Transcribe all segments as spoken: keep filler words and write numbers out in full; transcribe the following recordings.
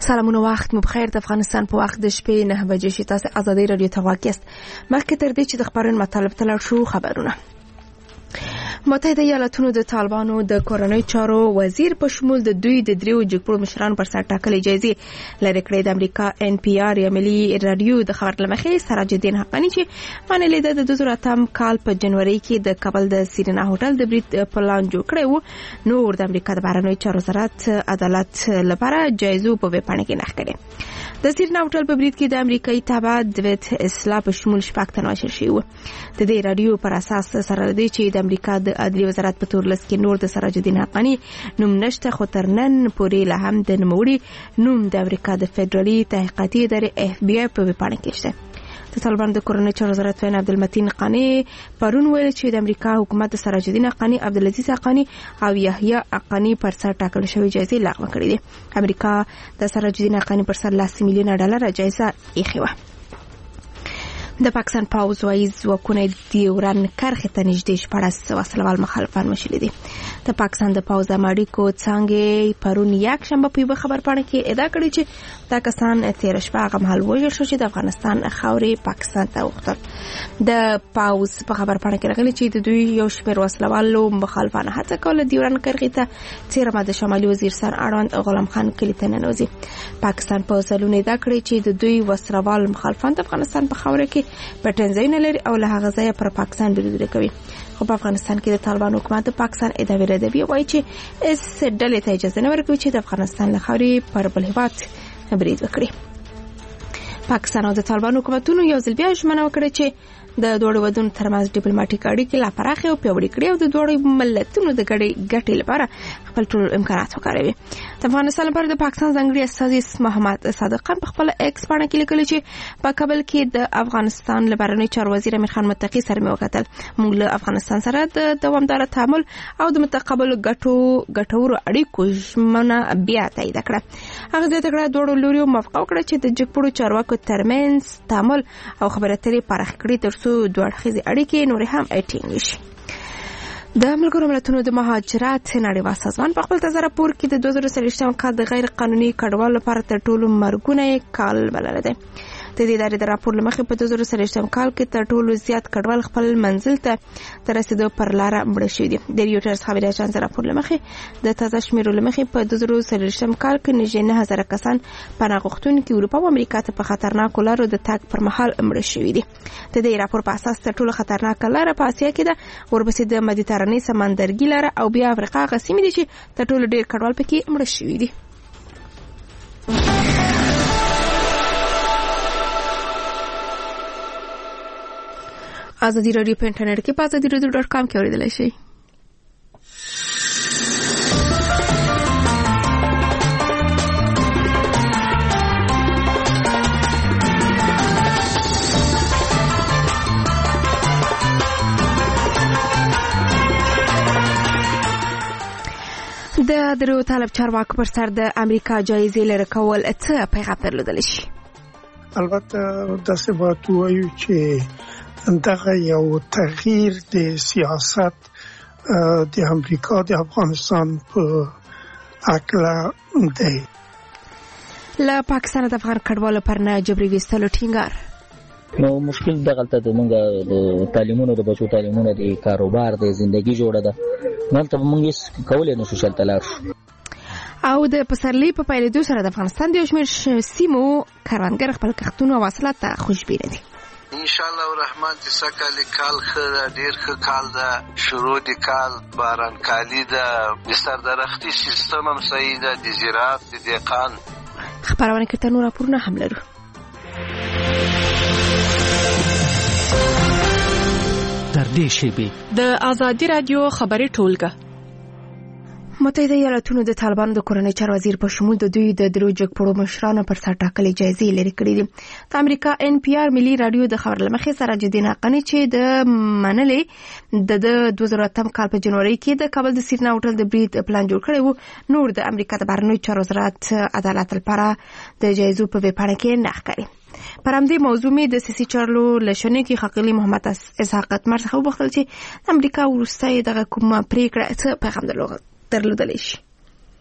سلامونه وخت مو بخیر. د افغانستان په وخت د شپې نه بجې شي. تاسو ازادي رادیو ته واکست مخکې تر دې چې د خبرونو مطالب ته لاړ شو. خبرونه متحده ایالاتونو د طالبانو د کورنۍ چارو وزیر په شمول د دوی د دریو جګپړو مشرانو پر سر ټاکلې جایزې لري کړې. د امریکا ان پی آر یا ملي رادیو د خبر لمخې سراج الدین حقانی چې منلې ده د دوه زره اتم کال په جنوري کې د کابل د سیرینا هوټل د برید پلان جوړ کړی و. نور د امریکا د بهرنیو چارو وزارت عدالت لپاره جایزو په ویبپاڼه کې نښه کړې. د سیرینا هوټل په برید کې د امریکایي تابع دویت اسلا په شمول شپږ تنه وژل شوي وو. د دې رادیو پر اساس سره دی چې د امریکا د عدلي وزارت په تور لس کې نور د سراج الدین حقانی نوم نشته، خو تر نن پورې له هم د نوموړي نوم د امریکا د فدرالي تحقیقاتي ادارې اف بی آی په ویبپاڼه کې شته. د طالبانو د کورنۍ چارو وزارت وین عبدالمتین قانی پرون ویل چې د امریکا حکومت د سراج الدین حقانی، عبدالعزیز حقانی او یحیی حقانی پر سر ټاکل شوی جایزې لغوه کړې دي. امریکا د سراج الدین حقانی پر سر لس میلیونه ډالر جایزه ایښې وه. د پاکستان پاوز وایي ځواکونه د ډیورن کرښې ته نږدې شپاړس وسلوال مخالفان وژلي دي. د پاکستان د پاوز د اړیکو څانګې پرون یکشنبه په یوه خبرپاڼه کې ادعا کړې چې دا کسان تېره شپه هغه مهال وژل شول چې د افغانستان خاورې پاکستان ته وغوښتل. د پاوز په خبرپاڼه کې راغلي چې د دوی یو شمېر وسلوالو مخالفانو هڅه کوله ډیورن کرښې ته څېرمه د شمالي وزیرستان اړوند غلام خان کلي ته ننوځي. پاکستان په ځلونه ادعا کړې چې د دوی وسلوال مخالفان د افغانستان په خاوره کې پټنځای نه لري او له هغه ځایه پر پاکستان بریدونه کوي. خو په افغانستان کې د طالبانو حکومت د پاکستان ادعاوې ردوي، وایي چې اس ډلې ته اجازه نه ورکوي چې د افغانستان له خاورې پر بل هېواد برید وکړي. پاکستان او د طالبانو حکومتونو یو ځل بیا ژمنه وکړه چې د دوړو ودونو ترمنځ ډیپلوماټیک اړیکې لا پراخې او پیاوړې کړي او د دوړو ملتونو د ګډې ګټې لپاره خپل ټول امکانات وکاروي. د افغانستان لپاره د پاکستان ځانګړي استازي محمد صادق خان په خپل ایکس باندې کې لیکلي چې په کابل کې د افغانستان لبرنی چارو وزیر امیر خان متقی سره مې وکتل. موږ له افغانستان سره د دوامدار تعامل او د متقابل ګټو ګټورو اړیکو ژمنه بیا تایید کړه. هغه د تګړه دوړو لوري موافقه وکړه چې د جګپړو چارواکو ترمنځ تعامل او خبرې اترې پراخ کړي ترڅو دوه اړخیزې اړیکې نورې هم ټینګې شي. د ملګرو ملتونو د مهاجرت نړیوال سازمان په خپل تازه راپور کې د دوه زره څلوېښتم کال د غیر قانوني کډوالو لپاره تر ټولو مرګونه کال بللی دی. د دې ادارې د راپور له مخې په دوه زره څلوېښتم کال کې تر ټولو زیات کډوال خپل منزل ته د رسېدو پر لاره مړه شوي دي. د ریوټرز خبري اژانس د راپور له مخې د تازه شمیرو له مخې په دوه زره څلوېښتم کال کې نږدې نه زره کسان پناه غوښتونکي اروپا او امریکا ته په خطرناکو لارو د تګ پر مهال مړه شوي دي. د دې راپور په اساس تر ټولو خطرناکه لاره په اسیا کې ده، ورپسې د مدیترانې سمندرګي لاره او بیا افریقا هغه سیمې دي چې تر ټولو ډېر کډوال پکې مړه شوي دي. ازادي رادیو په انټرنیټ کې په ازادي رادیو ډاټ کام کې اوریدلای شئ. د درو طالب چارواکو پر سر د امریکا جایزې لري کول څه پیغام درلودلی شي؟ البته داسې باید ووایو چې دغه یو تغییر د سیاست د امریکا د افغانستان په اکلا دی. له پاکستان د افغان کډوالو پر نه جبري ویستلو ټینګار. نو مشکل دغلته د مونږ د تعلیمونو د بچو تعلیمونو د کاروبار د ژوندۍ جوړه ده، مالته مونږ هیڅ کولای نشو شلته لاړ شو. او د پسرلي په پیلېدو سره د افغانستان د یو شمېر سیمو کروندګر خپل کښتونه او حاصلات ته خوشبینه دي. ان شاء الله الرحمن چې سکه کال ښه ډیر ښه کال ده، شروع د کال باران کالی ده، د سردرختي سیستم هم صحیح ده، د زراعت د دهقان. خبرونه کې تر نور راپورونه هم لرو. در دې شیبې د ازادي رادیو خبري ټولګه. متحده ایالاتونو د طالبانو د کورنۍ چارو وزیر په شمول د دوی د درو جګپړو مشرانو پر سر ټاکلې جایزې لري کړې دي. د امریکا ان پی آر ملي رادیو د خبر لمخې سراج الدین حقانی چې د منلې د دوه زره اتم کال په جنوري کې د کابل د سیرینا هوټل د برید پلان جوړ کړی وو. نور د امریکا د بهرنیو چارو وزارت عدالت لپاره د جایزو په ویبپاڼه کې نښه کړې. پر همدې موضوع می د سیاسي چارو لشنې کې ښاغلي محمد اسحاق اتمر څخه وغوښتل چې امریکا وروسته دغه کومه پریکړه څه پیغام درلودلی شي.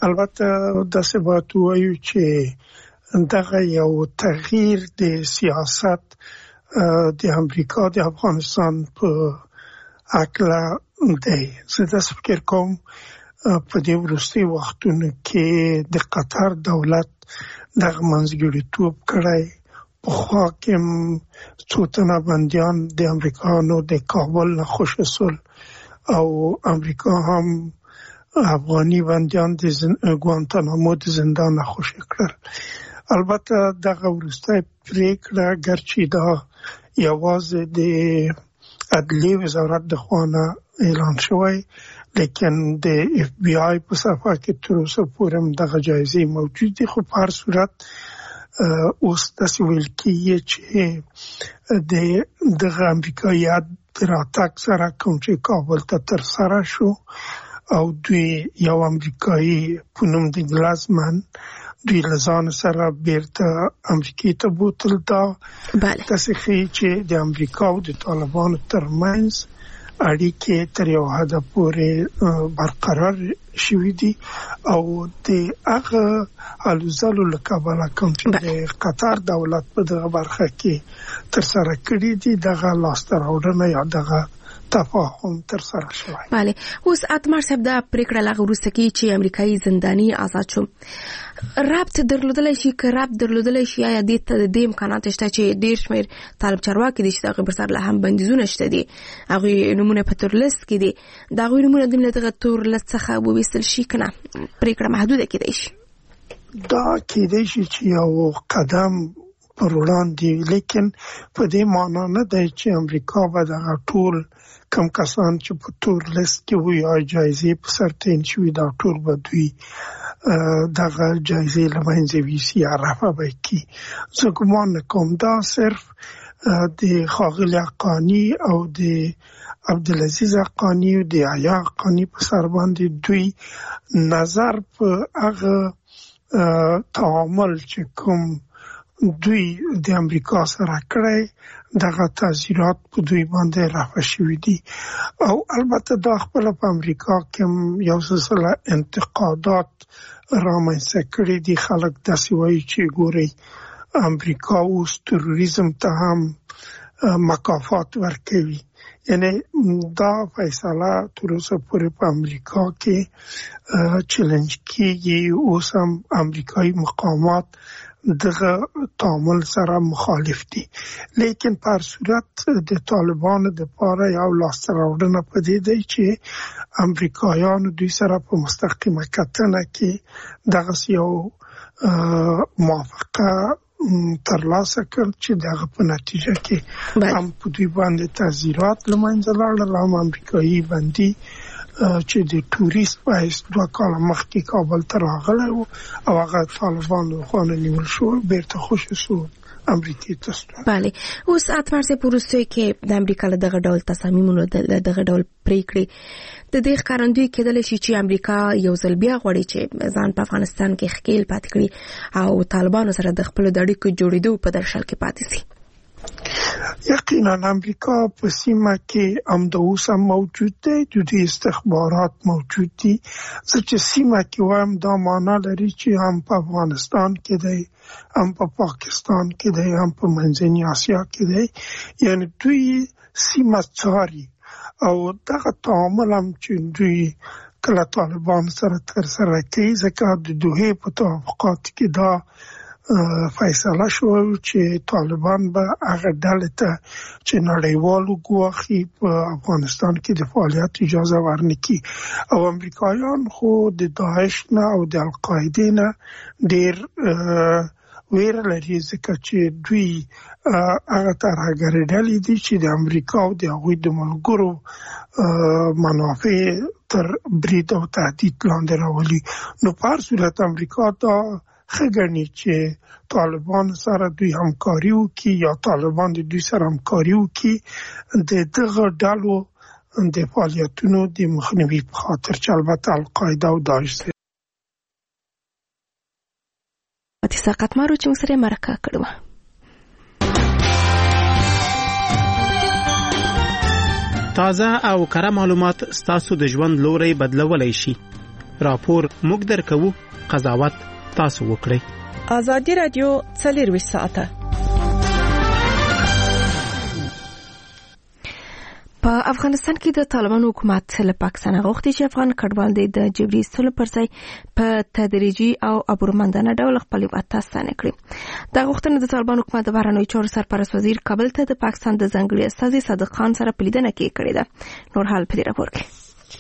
البته داسې باید ووایو چې دغه یو تغییر د سیاست د امریکا د افغانستان په هکله دی. زه داسې فکر کوم په دې وروستي وختونو کې د قطر دولت دغه منځګړیتوب کړی. پخوا کې څو تنه بندیان د امریکایانو د کابل نه خوشي شول او امریکا هم افغاني بندیان د ګوانتانامو د زندان نه خوشي کړل. البته دغه وروستۍ پریکړه ګرچې دا یوازې د عدلیې وزارت د خوا نه اعلان شوی، لیکن د اف بی آی په صفحه کې تر اوسه پورې هم دغه جایزې موجود دي. خو په هر صورت اوس داسې ویل کېږي چې د دغه امریکایي د راتګ سره کوم چې کابل ته ترسره شو او دوی یو امریکایي په نوم د ګلازمن دوی له ځان سره بیرته امریکې ته بوتل. دا داسې ښیي چې د امریکا او د طالبانو ترمنځ اړیکې تر یو حده پورې برقرار شوي دي او د هغه هلو ځلو له کبله کوم چې د قطر دولت په دغه برخه کې ترسره کړي دي دغه لاسته راوړنه یا دغه تفاهم ترسره شوی. بله. اوس اتمر صاحب دا پریکړه لا وروسته کې چې امریکایي زنداني آزاد شو رابط درلودلای شي که رابط درلودلای شي یا د دې امکانات شته چې ډیر شمیر طالب چارواکي دي چې دغه بر سر له هم بندیزونه شته دي هغه نمونه په تور لیست کې دي دا غوې نمونه د دغه تور لیست څخه وبېستل شي کنه پریکړه محدوده کېدای شي. دا کېدای شي چې یو قدم پر وړاندې، لیکن په دې معنا نه دی چې امریکا به دغه ټول کم کسان چې په تور لیست کې وي یا جایزې په سر تعین شوي دا ټول به دوی دغه جایزې له منځه ویسي یا رفع به کړي. زه ګمان نه کوم. دا صرف د ښاغلي حقاني او د عبدالعزیز حقاني او د حیا حقاني په سر باندې دوی نظر په هغه تعامل چې کوم دوی د امریکا سره کړی دغه تاثیرات په دوی باندې رافع شوي دي او البته دا خپل په امریکا کې یو سلسله انتقادات رامنځته کړي دي. خلک داسې وایي چې ګوري امریکا اوس تروریزم ته هم مکافات ورکوي. یعنی دا فیصله تر اوسه پورې په امریکا کې چیلنج کېږي. اوس هم امریکایي مقامات دغه تعامل سره مخالف دي، لیکن په هر صورت د طالبانو د پاره یو لاسته راوړنه په دې دی چې امریکایانو دوی سره په مستقیمه کتنه کې دغه یو موافقه ترلاسه کړ چې دغه په نتیجه کې هم په دوی باندې تعزیرات له منځه لاړل. هم امریکایي بندي چې د ټوریست پایس دوه کاله مخکې کابل ته راغلی و او هغه طالبانو خانه نیول شو بیرته خوشي شو امریکې ته ستون. بله. اوس اتمر صاحب وروسته کې د امریکا له دغه ډول تصامیمونو دغه ډول پریکړې د دې ښکارندوی کېدلی شي چې امریکا یو ځل بیا غواړي چې ځان په افغانستان کې ښکیل پاتې کړي او طالبانو سره د خپلو د اړیکو جوړېدو په درشل کې پاتې شي. یقینا امریکا په سیمه کې هم د اوس هم موجود دی، د دې استخبارات موجود دي. زه چې سیمه کې وایم دا معنا لري چې هم په افغانستان کې دی، هم په پاکستان کې دی، هم په منځنۍ اسیا کې دی. یعنی دوی سیمه څاري او دغه تعامل هم چې دوی کله طالبان سره ترسره کوي ځکه د دوحې په توافقات کې دا فیصله شو چې طالبان به هغه ډلې ته چې نړیوالو ګواښي په افغانستان کې د فعالیت اجازه ورنکړي او امریکایان خو د داعش نه او د القاعده نه ډېر ویره لري ځکه چې دوی هغه ترهګرې ډلې دي چې د امریکا او د هغوی د ملګرو منافع تر برید او تهدید لاندې راولي. نو په هر صورت امریکا ته ښه ګڼي چې طالبان سره دوی همکاري وکړي یا طالبان د دوی سره همکاري وکړي د دغه ډلو د فعالیتونو د مخنیوي په خاطر چې البته القاعده او داعش سره اتفاقات مارو چې موږ سره مرکه کړو. تازه او کره معلومات ستاسو د ژوند لوري بدلولای شي. راپور موږ درکوو، قضاوت تاسو وکړئ. ازادي رادیو څلورویشت ساعته په افغانستان کې د طالبانو حکومت له پاکستان غوښتي چې افغان کډوال د جبري ایستلو پر ځای په تدریجي او ابرومندانه ډول خپل هیواد ستانه کړي. دا غوښتنه د طالبانو حکومت د بهرنیو چارو سرپرست وزیر کابل ته د پاکستان د ځانګړي استازي صادق خان سره په لیدنه کې کړې ده. نور حال په دې راپور کې.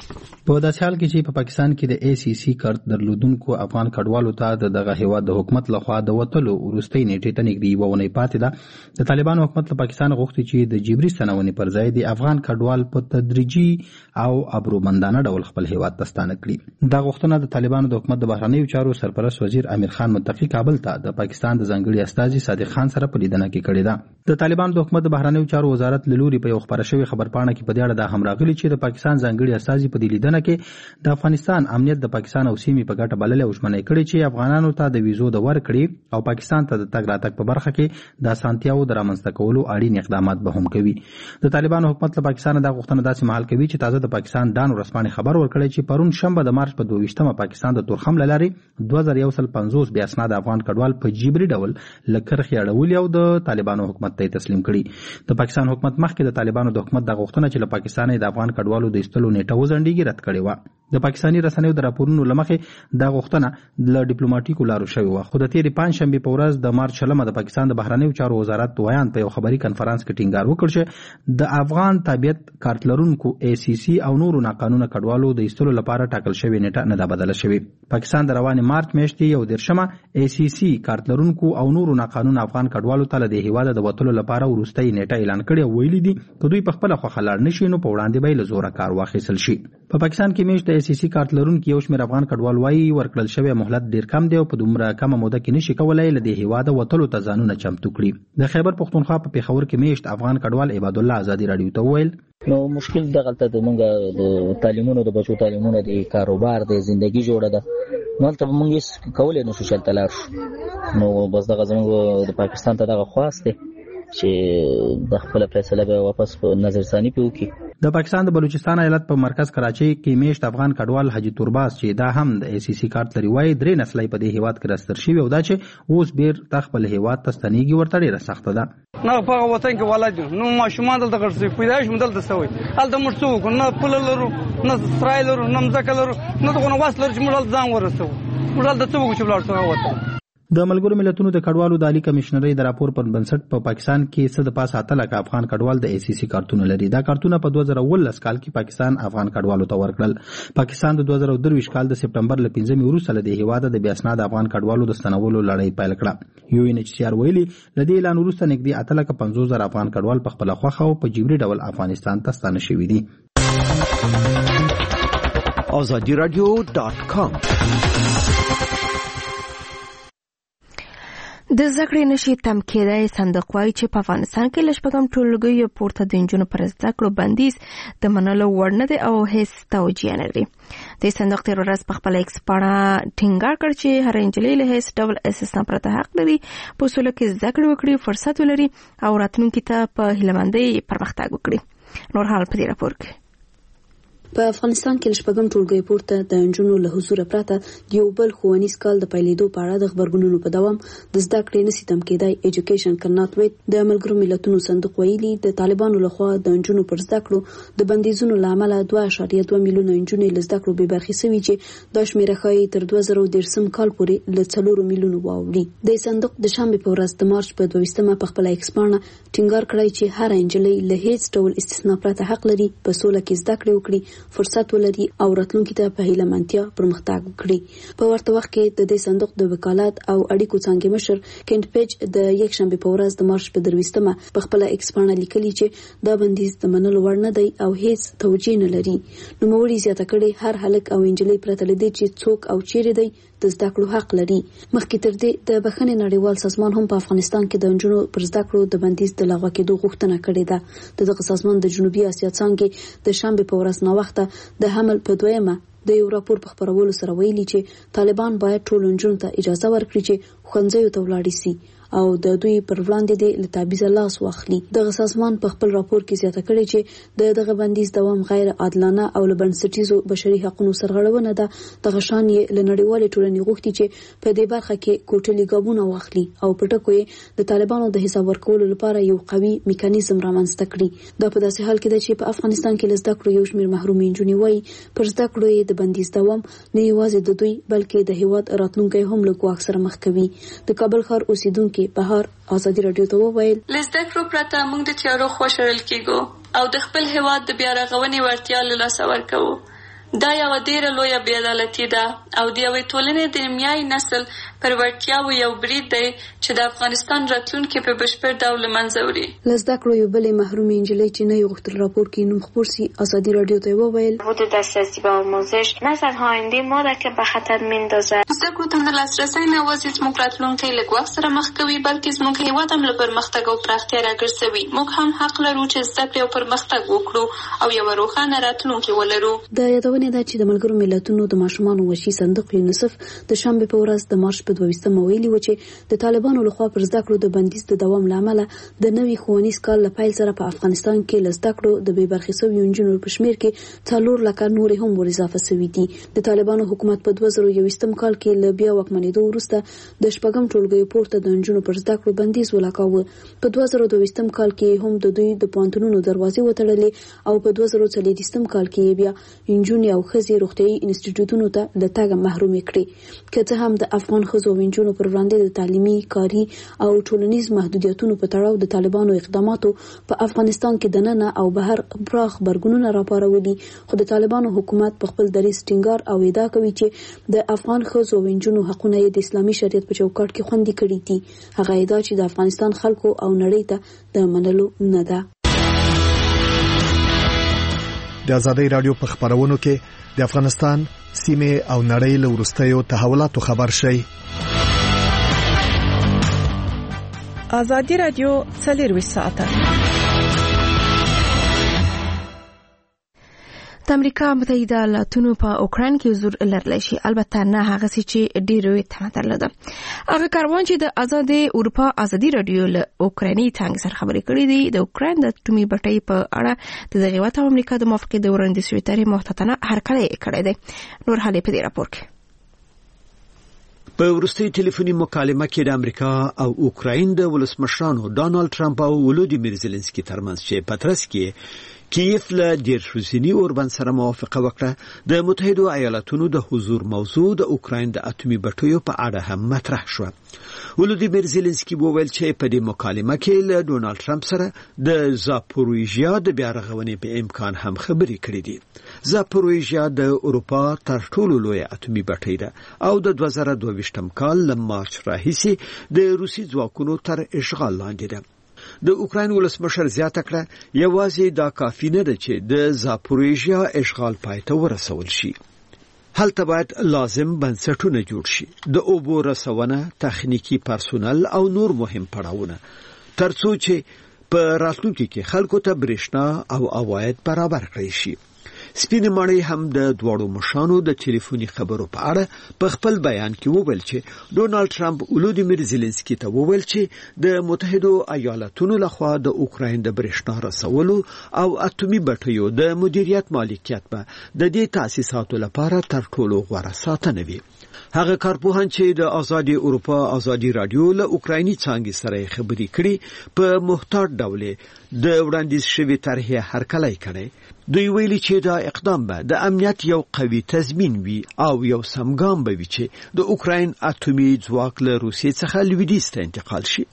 په داسې حال کې چې په پاکستان کې د ای سی سی کارت درلودونکو افغان کډوالو ته د دغه هیواد د حکومت لخوا د وټلو وروستۍ نیټې ته نږدې یوه اونۍ پاتې ده، د طالبانو حکومت له پاکستان غوښتي چې د جبري ستنونې پر ځای د افغان کډوال په تدریجي او ابرومندانه ډول خپل هیواد ته ستانه کړي. دا غوښتنه د طالبانو د حکومت د بهرنیو چارو سرپرست وزیر امیر خان متقی کابل ته د پاکستان د ځانګړي استازي صادق خان سره په لیدنه کې کړې ده. د طالبانو د حکومت د بهرنیو چارو وزارت له لوري په یو خبره شوی خبرپاڼه کې په دې اړه دا هم راغلي چې د پاکستان ځانګړي استازي په دې لیدنه کې د افغانستان امنیت د پاکستان او سیمې په ګټه بللې او ژمنه کړې چې افغانانو ته د ویزو د ورکړې او پاکستان ته د تګ راتګ په برخه کې د اسانتیاو د رامنځته کولو اړین اقدامات به هم کوي. د طالبانو حکومت له پاکستان د غوښتنه داسې مهال کوي چې تازه د پاکستان دان ورسپانې خبر ورکړی چې پرون شنبه د مارچ په دوه ویشتمه پاکستان د تورخم له لارې دوه زره یو سل پنځوس بیا اسناد افغان کډوال په جبري ډول له کرښې اړولي او د طالبانو حکومت ته تسلیم کړي. د پاکستان حکومت مخکې د طالبانو د حکومت د غوښتنه چې له پاکستان د افغان کډوالو د ایستلو نیټه وځنډیږي رد کړې و. د پاکستاني رسنیو د راپورونو لمخې دا غوښتنه له ډیپلوماټیکو لارو شوې وه، خو د تېرې پنجشنبې په ورځ د مارچ شلمه د پاکستان د بهرنیو چارو وزارت ویان په یو خبري کنفرانس کې ټینګار وکړ چې د افغان تابعیت کارت لرونکو ای سی سی او نورو ناقانونه کډوالو د ایستلو لپاره ټاکل شوې نیټه نه ده بدله شوې. پاکستان د روانې مارچ میاشتې یو دېرشمه ای سی سی کارت لرونکو او نورو ناقانونه افغان کډوالو ته له دې هیواده د وتلو لپاره وروستۍ نیټه اعلان کړې او ویلي دي که دوی په خپله خوښه لاړ نه شي نو په وړاندې به یې له زوره کار واخیستل شي. په پاکستان کې میاشت د ای سی سی کارت لرونکي یو شمېر افغان کډوال وایي ورکړل شوی مهلت ډیر کم دی او په دومره کمه موده کې نشي کولای له دې هیواده وتلو ته ځانونه چمتو کړي. د خیبر پښتونخوا په پېښور کې میاشت افغان کډوال عباد الله ازادي راډیو ته وویل نو مشکل دغلته د مونږ د تعلیمونو د بچو تعلیمونو د کاروبار د ژوندۍ جوړه ده نو ته مونږ یې کولای نشو شلته لاړ شو. نو بس دغه زموږ د پاکستان ته دغه خواست دی چې د خپل فیصله به واپس په نظر ثاني په وکړي. د پاکستان د بلوچستان ایالت په مرکز کراچۍ کې میشت افغان کډوال حاجی تورباس چې دا هم د ای سی سی کارت لري وایي درې نسلۍ په دې هیواد کې راستر شوي او دا چې اوس بیرته خپل هیواد ته ستنېږي ورته ډېره سخته ده. نه په هغه وطن کې ولد یو نو ماشومان دلته ګرځي پیدا شوم دلته سوي هلته موږ څه وکړو نه پوله لرو نه سرای لرو نه مځکه لرو نه دغه وس لرو چې موږ هلته ځان ورسوو موږ هلته څه وکړو چې ولاړ شو هغه وطن. د ملګرو ملتونو د کډوالو د عالی کمشنرۍ د راپور پر بنسټ په پاکستان کې څه د پاسه اته لکه افغان کډوال د ای سی سی کارتونه لري. دا کارتونه په دوه زره اوولس کال کې پاکستان افغان کډوالو ته ورکړل. پاکستان د دوه زره درویشت کال د سپټمبر له پنځمې وروسته له دې هیواده د بې اسناده افغان کډوالو د ستنولو لړۍ پیل کړه. یو ان ایچ سی آر ویلي له دې اعلان وروسته نږدې اته لکه پنځوس زره افغان کډوال په خپله خوښه او په جبري ډول افغانستان ته ستانه شوي دي. آزادی رادیو ډاټ کام د زګړې نشي تم کېدای صندوق وایي چې په افغانستان کې له شپږم ټولګیو پورته د نجونو پر زده کړو بندیز د منلو وړ نه دی او هیڅ توجیه نه لري. د صندوق تېره ورځ په خپله ایکس پاڼه ټینګار کړ چې هره نجلۍ له هیڅ ډول استثنا پرته حق لري په اصولو کې زده کړې وکړي، فرصت ولري او راتلونکي ته په هیلهمندۍ پرمختګ وکړي. نور حال په دې راپور کې. په افغانستان کې شپږم ټولګي پورته د نجونو له حضور پرته د یو بل ښوونیز کال د پیلېدو په اړه د خبرګونونو په دوام د زده کړې نشي تم کېدای. ایجوکیشن کنات ویټ د ملګرو ملتونو صندوق ویلي د طالبانو لخوا د نجونو پر زده کړو د بندیزونو له امله دوه اعشاریه دوه میلیونه نجونې له زده کړو بې برخې شوي چې دا شمېره ښایي تر دوه زره دېرشم کال پورې له څلورو میلیونو واوړي. د صندوق د شنبې په ورځ د مارچ په دوه ویشتمه په خپله ایکس پاڼه ټینګار کړی چې هره نجلۍ له هیڅ ډول استثنا پرته حق لري په سوله کې زده کړې وکړي، فرصت ولري او راتلونکي ته په هیلهمندتیا پرمختګ وکړي. په ورته وخت کې د دې صندوق د وکالت او اړیکو څانګې مشر کینټ پیج د یک شنبې په ورځ د مارچ په درویشتمه په خپله ایکس پاڼه لیکلي چې دا بندیز د منلو وړ نه دی او هیڅ توجیه نه لري. نوموړي زیاته کړې هر هلک او نجلۍ پرته له دې چې څوک او چیرې دی د زده کړو حق لري. مخکې تر دې د بخښنې نړیوال سازمان هم په افغانستان کې د نجونو پر زده کړو د بندیز د لغوه کېدو غوښتنه کړې ده. د دغه سازمان د جنوبي اسیا څانګې د شنبې په ورځ ناوخته د حمل په دویمه د یو راپور په خپرولو سره ویلي چې طالبان باید ټولو نجونو ته اجازه ورکړي چې ښوونځیو ته ولاړې سي او د دوی پر وړاندې د لتابیز لاس واخلي. دغه سازمان په خپل راپور کې زیاته کړې چې د دغه بندیز دوام غیر عادلانه او لبنسټیزو بشري حقوقو سرغړونه ده. دغه شان یې لنړیوالې ټولنې غوښتي چې په دې برخه کې کوټلي ګابونه واخلي او په ټکو یې د طالبانو د حساب ورکولو لپاره یو قوي میکانیزم رامنځته کړي. دا په داسې حال کې ده چې په افغانستان کې لزده کړو یو شمېر محرومې نجونې وایي پر زده کړو یې د بندیز دوام نه یوازې د دوی بلکې د هیواد راتلونکی هم له ګواښ سره مخ کوي. د کابل ښار اوسیدونکو بهار ازادي رادیو ته وویل لزده کړو پرته موږ د تیارو خوشرل کېږو او د خپل هیواد د بیا رغونې وړتیا له لاسه ورکوو. دا یو ډېره لویه بې عدالتي ده او د یوې ټولنې د نیمایي نسل پر وړتیاوو یو برید دی چې د افغانستان راتلونکی په بشپړ ډول له منځه وړي. له زده کړو یو بلې محرومې نجلۍ چې نه یې غوښتل راپور کې نوم خپور سي ازادي رادیو ته وویل حدود دسترسی به آموزش نه تنها آینده ما را که به خطر میندازد. زده کړو ته د لاسرسی نه یوازې زموږ راتلونکی له ګواښ سره مخ کوي بلکې زموږ هیواد هم له پرمختګ او پراختیا راګرځوي. موږ هم حق لرو چې زده کړې او پرمختګ وکړو او یوه روښانه راتلونکی ولرو. د یادونې ده چې د ملګرو ملتونو د ماشومانو وحشي صندوق یونیسف د شنبې په ورځ د مارچ په دویستمه ویلي و چې د طالبانو لخوا پر زده کړو د بندیز د دوام له امله د نوي ښوونیز کال له پیل سره په افغانستان کې له زده کړو د بې برخې شویو نجونو په شمېر کې څلور لکه نورې هم ور اضافه شوي دي. د طالبانو حکومت په دوه زره یوویشتم کال کې له بیا واکمنېدو وروسته د شپږم ټولګیو پورته د نجونو پر زده کړو بندیز ولګاوه. په دوه زره دویشتم کال کې هم د دوی د پوهنتونونو دروازې وتړلې او په دوه زره څلوېښتم کال کې بیا نجونې او ښځې روغتیايي انسټیټیوټونو ته د تګ محرومې کړې. که څه هم د افغان ښځو او نجونو پر وړاندې د تعلیمي، کاري او ټولنیز محدودیتونو په تړاو د طالبانو اقداماتو په افغانستان کې دننه او بهر پراخ غبرګونونه راپارولي، خو د طالبانو حکومت په خپل دریځ ټینګار او ادعا کوي چې د افغان ښځو او نجونو حقونه یې د اسلامي شریعت په چوکاټ کې خوندي کړي دي. هغه ادعا چې د افغانستان خلکو او نړۍ ته د منلو نه ده. د ازادي رادیو په خبرونو کې د افغانستان سیمه او نړۍ له وروستیو تحولاتو خبر شي. ازادي رادیو څلور ساعته د امریکا متحده ایالاتونو په اوکراین کې حضور لرلی شي، البته نه هغه چې ډیره تنه درلوده. هغه کاروان چې د آزاد اروپا ازادي رادیو له اوکرایني څنګه سره خبرې کړې دي د اوکراین د اټومي بټۍ په اړه د دغه وخت امریکا د موافقې د وړاندې شوی تاریخ محتاطانه هرکلی کړی دی. نور حالې په دې راپور کې په ورستي ټلیفوني مکالمه کې د امریکا او اوکراین د ولسمشرانو ډانلډ ټرمپ او ولودیمیر زيلنسکي ترمنځ چې پترس کې کیف له ډیر روسینی اوربان سره موافقه وکړه. د متحده ایالاتونو د حضور موضوع د اوکراین د اټومي بټیو په اړه هم مطرح شو. ولودیمیر زيلنسکي وویل چې په دې مکالمه کې له ډونالد ټرمپ سره د زاپوروژیا د بیا رغونې په امکان هم خبرې کړې دي. زاپوروژیا د اروپا تر ټولو لوی اټومي بټۍ ده او د دوه زره دوه ویشتم کال له مارچ راهیسې د روسي ځواکونو تر اشغال لاندې ده. د اوکراین ولسمشر زیاته کړه یوازې دا کافي نه ده چې د زاپوروژیا اشغال پای ته ورسول شي. هلته باید لازم بنسټونه جوړ شي، د اوبو رسونه، تخنیکی پرسونل او نور مهم پړاوونه، ترڅو چې په راتلونکي کې خلکو ته برېښنا او عواید برابر کړی شي. سپین ماڼۍ هم د دواړو مشرانو د ټلیفوني خبرو په اړه په خپل بیان کې وویل چې ډونالد ټرمپ ولودیمیر زيلنسکي ته وویل چې د متحده ایالاتونو لخوا د اوکراین د برېښنا رسولو او اټومي بټیو د مدیریت مالکیت به د دې تاسیساتو لپاره تر ټولو غوره ساتنه وي. هغه کارپوهان چې د آزادي اروپا ازادي رادیو له اوکرایني څنګه سره خبرې کړي په محتاط ډول د وړاندیز شوی طرحه هرکلی کړي. دوی ویلي چې دا اقدام به د امنیت یو قوي تضمین وي او یو سمګام به وي چې د اوکراین اټومي ځواک له روسیې څخه لویدیځ ته انتقال شي.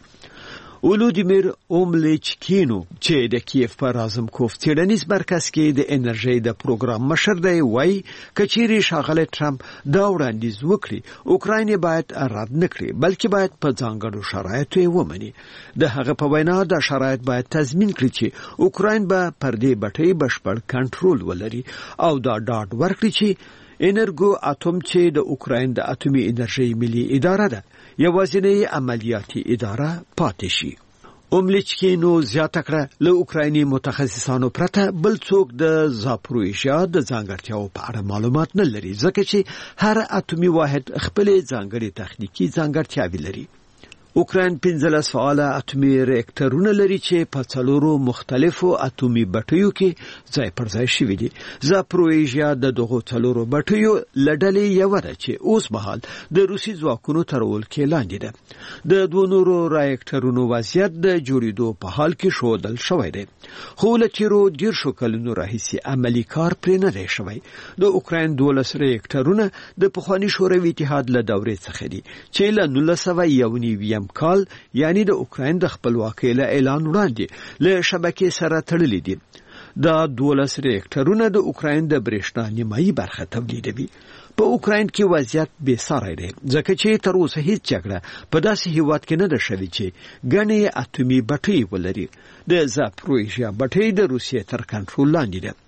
ولودیمیر اوملیچکینو چې د کیف په رازمکوف څېړنیز مرکز کې د انرژي د پروګرام مشر دی وایي کچېری شاغله ټرمپ دا وړاندیز وکړي اوکراین باید رد نکړي بلکې باید په ځانګړو شرایطو یې ومني. د هغه په وینا دا شرایط باید تضمین کړي چې اوکراین به پر دې بټۍ بشپړ کنټرول ولري او دا ډاډ ورکړي چې انرګو اټوم چې د اوکراین د اټومي انرژي ملي اداره ده یوازینی عملیاتي اداره پاتې شي. اوملیچکینو زیاته کړه له اوکرایني متخصصانو پرته بل څوک د زاپوروژیا د ځانګړتیاو په اړه معلومات نه لري ځکه چې هر اټومي واحد خپل ځانګړي تخنیکی ځانګړتیاوې لري. اوکراین پنځلس فعال اټومي ریاکټرونه لري چې په څلورو مختلفو اټومي بټیو کې ځای پر ځای شوي دي. زاپرویژیا د دغو څلورو بټیو لړلې یو ده چې اوس مهال د روسي ځواکونو تر ولکې لاندې ده. د دوه نورو ریاکټرونو وضعیت د جوړېدو په حال کې ښودل شوی دی، خو له تیرو دېرشو کلونو راهیسې عملي کار پرې نه دی شوی. د اوکراین دولس ریاکټرونه د پخواني شوروي اتحاد له دورې څخه دي چې له نولس سوه یو نوي کال یعنی د اوکراین د خپلواکۍ له اعلان وړاندې له شبکې سره تړلي دي. دا دولس ریاکټرونه د اوکراین د برېښنا نیمایي برخه تولیدوي. په اوکراین کې وضعیت بې ساری دی ځکه چې تر اوسه هیڅ جګړه په داسې هیواد کې نه ده شوې چې ګڼې اټومي بټۍ ولري. د زاپرویژیا بټۍ د روسیې تر کنټرول لاندې ده.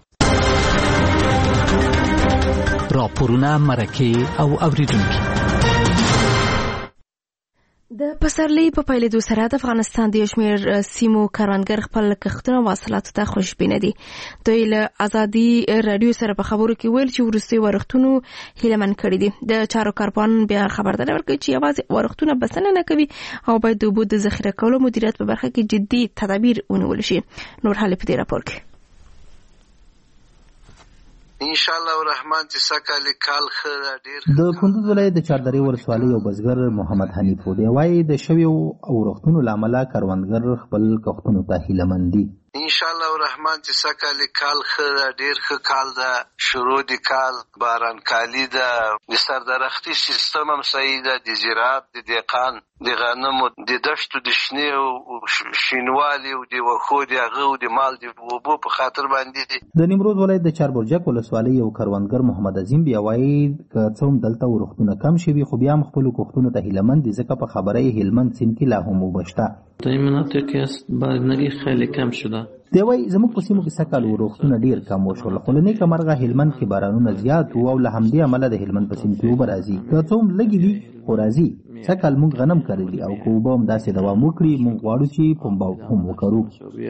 راپورونه، مرکې او اوریدونکي. د پسرلي په پیلېدو سره د افغانستان د یو شمېر سیمو کروندګر خپل کښتونه او حاصلاتو ته خوشبینه دي. دوی له ازادي رادیو سره په خبرو کې ویل چې وروستي ورښتونو هیلهمن کړي دي. د چارو کارپوهان بیا خبرداری ورکوي چې یوازې ورښتونه بسنه نه کوي او باید د اوبو د ذخیره کولو مدیریت په برخه کې جدي تدابیر ونیول شي. نور حال په دې راپور کې ان شاء الله الرحمن چې سکه کال خره ډیر. د کندوز ولایت د چاردرې ولسوالۍ یو بزګر محمد حنیف ودی وايي د شویو او ورښتونو لامل کروندګر خپل کښتونو ته هیلهمن دي. ان شاء الله الرحمن چې سکه کال خره ډیر ښه کال ده. شروع دی کال باران کالی ده. د سردرختي سیستم هم صحیح ده. د زراعت، د دهقان، د غنمو، د دشتو د شنې او شینوالي او د وښو د هغه او د مال د اوبو په خاطر باندې دي. د نیمروز ولایت د چاربرجک ولسوالۍ یو کروندګر محمد عظیم بیا وايي که څه هم دلته ورښتونه کم شوي خو بیا هم خپلو کښتونو ته هیلهمند دي ځکه په خبره یې هلمند سیند کې لا هم اوبه شته. در این مناطق است بارندگی خیلی کم شده. دی وايي زموږ په سیمو کې سږکال ورښتونه ډېر کم وشول خو له نیکه مرغه هلمند کې بارانونه زیات وو او له همدې امله د هلمند په سیند کې اوبه راځي. که څه هم لږې دي خو راځي. سږکال موږ غنم کرلي او که اوبه هم داسې دوام وکړي موږ غواړو چې پنبه هم وکرو.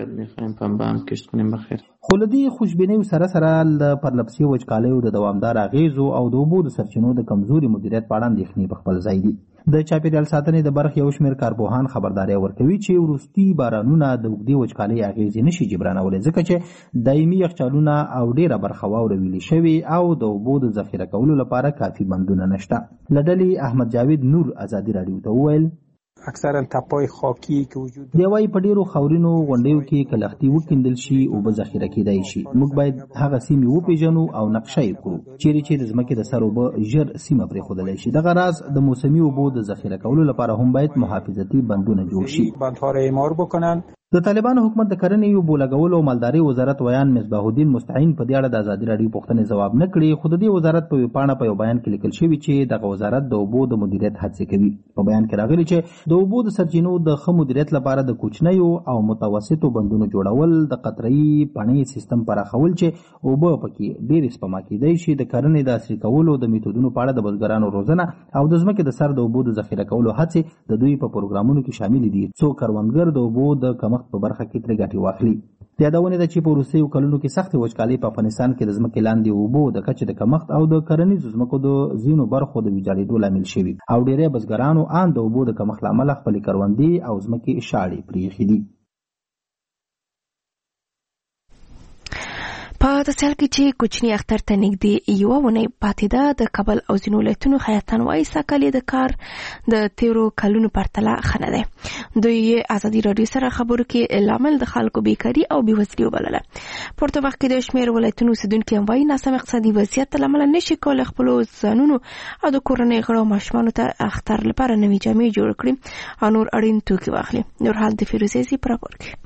خو له دې خوشبینیو سره سره له پرلپسې وچکالیو د دوامدار اغېزو او د اوبو د سرچینو د کمزوري مدیریت په اړه اندېښنې په خپل ځای دي. د چاپیریال ساتنې د برخې یو شمېر کارپوهان خبرداری ورکوي چې وروستي بارانونه د اوږدې وچکالۍ اغېزې نشي جبرانولی ځکه چې دایمي یخچالونه او ډېره برخه واوره ویلې شوې او د اوبو د ذخیره کولو لپاره کافي بندونه نشته. له ډلې احمد جاوید نور ازادي راډیو ته وویل اکثرا تپای خاکی کې وجود دی وايي په ډیرو خاورینو غونډیو کې کلختي وکیندل شي او به ذخیره کېدای شي. موږ باید هغه سیمې وپیژنو او نقشه یې کړو چیرې چې د ځمکې د سر اوبه ژر سیمه پرېښودلی شي. دغه راز د موسمي اوبو د ذخیره کولو لپاره هم باید محافظتي بندونه جوړ شي. بندها را اعمار بکنن. د طالبانو حکومت د کرنې او بولګولو او مالدارۍ وزارت ویان مصباح الدین مستعین په دې اړه د ازادي راډیو پوښتنې ځواب نه کړي خو د دې وزارت په ویبپاڼه په یو بیان کې لیکل شوي چې دغه وزارت د اوبو د مدیریت هڅې کوي. په بیان کې راغلي چې د اوبو د سرچینو د ښه مدیریت لپاره د کوچنیو او متوسطو بندونو جوړول، د قطره‌ایي پڼې سیستم پراخول چې اوبه پکې ډېرې سپما کېدای شي، د کرنې د عصري کولو د میتودونو په اړه د بزګرانو روزنه او د ځمکې د سر د اوبو د ذخیره کولو هڅې د دوی په پروګرامونو کې شامل دي څو کروندګر د اوبو د کمښت په برخه کې ګټې واخلي. د یادونې ده چې په وروستیو کلونو کې سختې وچکالۍ په افغانستان کې د ځمکې لاندې اوبو د کچې د کمښت او د کرنیزو ځمکو د ځینو برخو د ویجاړېدو لامل شوي او ډېری بزګرانو ان د اوبو د کمښت له امله خپلې کروندې او ځمکې شاړې پرېښې دي. په داسې حال کې چې کوچني اختر ته نږدې یوه اونۍ پاتې ده، د کابل او ځینو ولایتونو خیاطان وایي سږکال یې د کار د تېرو کلونو پرتله ښه نه دی. دوی یې ازادي راډیو سره خبرو کې لامل د خلکو بیکاري او بېوزلي وبلله. پورته وخت کې د شمېر ولایتونو اوسېدونکي هم وایي ناسم اقتصادي وضعیت له امله نشي کولی خپلو ځانونو او د کورنۍ غړو او ماشومانو ته اختر لپاره نوې جامې جوړ کړي او نور اړین توکي واخلي. نور حال د فیروزې زی په راپور کې.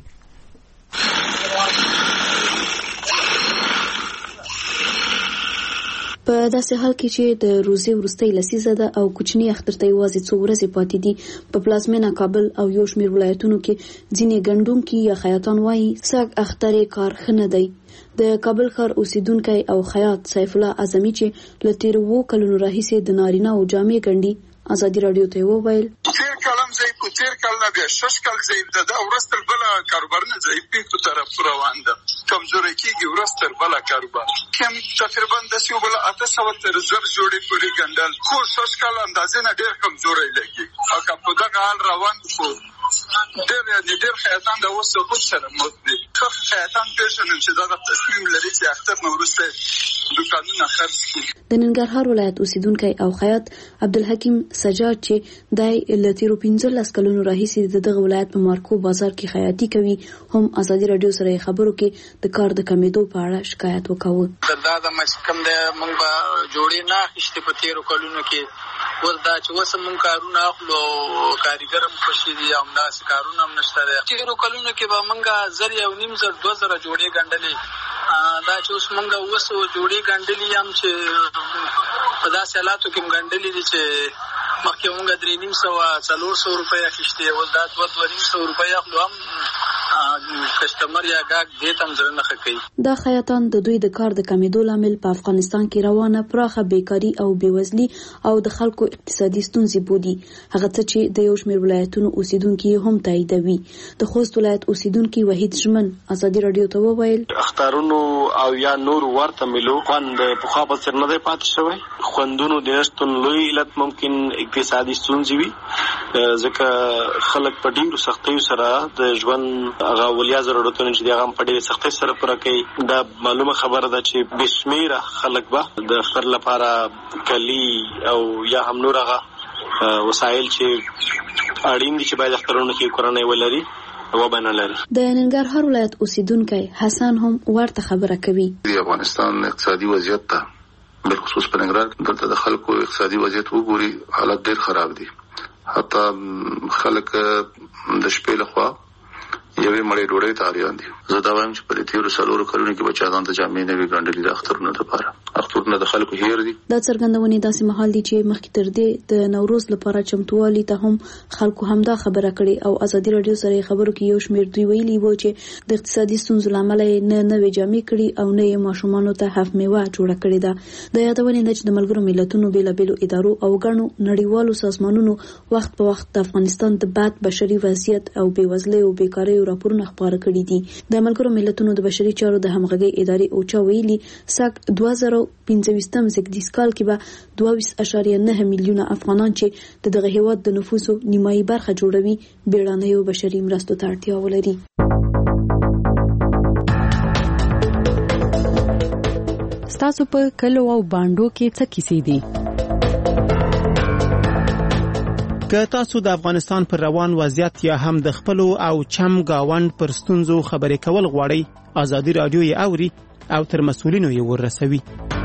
په داسې حال کې چې د روزې وروستۍ لسیزه ده او کوچني اختر ته یوازې څو ورځې پاتې دي، په پلازمینه کابل او یو شمېر ولایتونو کې ځینې ګڼډونکي یا خیاطان وایي سږ اختر یې کار ښه نه دی. د کابل ښار اوسیدونکی او خیاط سیف الله اعظمي چې له تېرو اوو کلونو راهیسې د نارینه او جامې ګنډي ازادي راډیو ته وویل تېر کال هم زه په تیر کال نه بیا شش کال ضعیف ده دا ورځ تر بله کاروبارونه ضعیفي په طرف روان ده کمزوری کېږي ورځ تر بله کاروبار کم تقریبا داسې یو بله اته سوه تر زر جوړې پورې ګنډل خو شش کال اندازې نه ډېر کمزوری لګي او که په دغه حال روان شو ډېر یعنې ډېر خیاطان د اوس ثبوت سره مخ دي ښه خیاطان پېژنم چې دغه تصمیم لري چې اختر نه وروسته دوکانونه خرڅ کړي. د ننګرهار ولایت اوسیدونکی او خیاط عبدالحکیم سجاد چې دی له تېرو پنځلس کلونو راهیسې د دغه ولایت په مارکو بازار کې خیاطي کوي هم ازادي راډیو سره خبرو کې د کار د کمیدو په اړه شکایت وکاوه. دا د مسکم د موږ به جوړې نه اخیستې په تېرو کلونو کې ول دا چې اوس موږ کارونه اخلو کاریګر هم خوشي دي او همداسې کارونه هم نشته دی. تېرو کلونو کې به موږ زر یو نیم زر دوه زره جوړې ګنډلې دا چې اوس موږ اوس جوړې ګنډلې یم چې په داسې حالاتو کې م ګنډلې دي چې مخکې موږ درې نیم سوه څلور سوه روپۍ اخیستې اوس دا دوه دوه نیم سوه روپۍ اخلو هم کسټمر یا ګاهک دې ته هم زړه نه ښه کوي. دا خیاطان د دوی د کار د کمیدو لامل په افغانستان کې روانه پراخه بیکاري او بېوزلي او د خلکو اقتصادي ستونزې بولي هغه څه چې د یو شمېر ولایتونو اوسیدونکي هم تاییدوي. د خوست ولایت اوسیدونکي وحید ژمن ازادي راډیو ته وویل اخترونو او یا نور ورته ملو خوند پخوا په څېر نه دی پاتې شوی. خوندونو د نشتون لوی علت ممکن اقتصادي ستونزې وي ځکه خلک په ډېرو سختیو سره د ژوند هغه اولیا ضرورتونه چې د هغه په ډېرې سختۍ سره پوره کوي. دا معلومه خبره ده چې بې شمېره خلک به د اختر لپاره کلي او یا هم نور هغه وسایل چې اړین دي چې باید اخترونو کې کورنۍ ولري و نه لري. د ننګرهار ولایت اوسیدونکی حسن هم ورته خبره کوي. د افغانستان اقتصادي وضعیت ته بالخصوص په ننګرهار دلته د خلکو اقتصادي وضعیت وګوري حالت ډېر خراب دي. حتی خلک د شپې لخوا یوې مړۍ ډوډۍ ته حاریان دي. زه دا وایم چې په دې تېرو څلورو کلونو کې به چا ځان ته جامې نه وي ګنډلې د اخترونو دپاره. اخترونه د خلکو هیر دي. دا څرګندونې داسې مهال دي چې مخکې تر دې د نوروز لپاره چمتووالي ته هم خلکو همدا خبره کړې او ازادي راډیو سره خبرو کې یو شمېر دوی ویلي وو چې د اقتصادي ستونزو له امله یې نه نوې جامې کړي او نه یې ماشومانو ته هف میوه جوړه کړې ده. د یادونې ده چې د ملګرو ملتونو بېلابېلو ادارو او ګڼو نړیوالو سازمانونو وخت په وخت د افغانستان د بد بشري وضعیت او بېوزلۍ او بېکارۍ راپورونه خپاره کړي دي. د ملګرو ملتونو د بشري چارو د همغږۍ ادارې اوچا ویلي سږ دوه زره پنځه ویشتم زېږدیز کال کې به دوه ویشت اعشاریه نه میلیونه افغانان چې د دغه هېواد د نفوسو نیمایي برخه جوړوي بیړنیو بشري مرستو ته اړتیا ولري. ستاسو په کلو او بانډو کې څه کیسې دي؟ که تاسو د افغانستان پر روان وضعیت یا هم د خپلو او چم گاوند پر ستونزو خبرې کول غواړئ ازادي راډیو یې اوري او تر مسؤلینو یې ورسوي.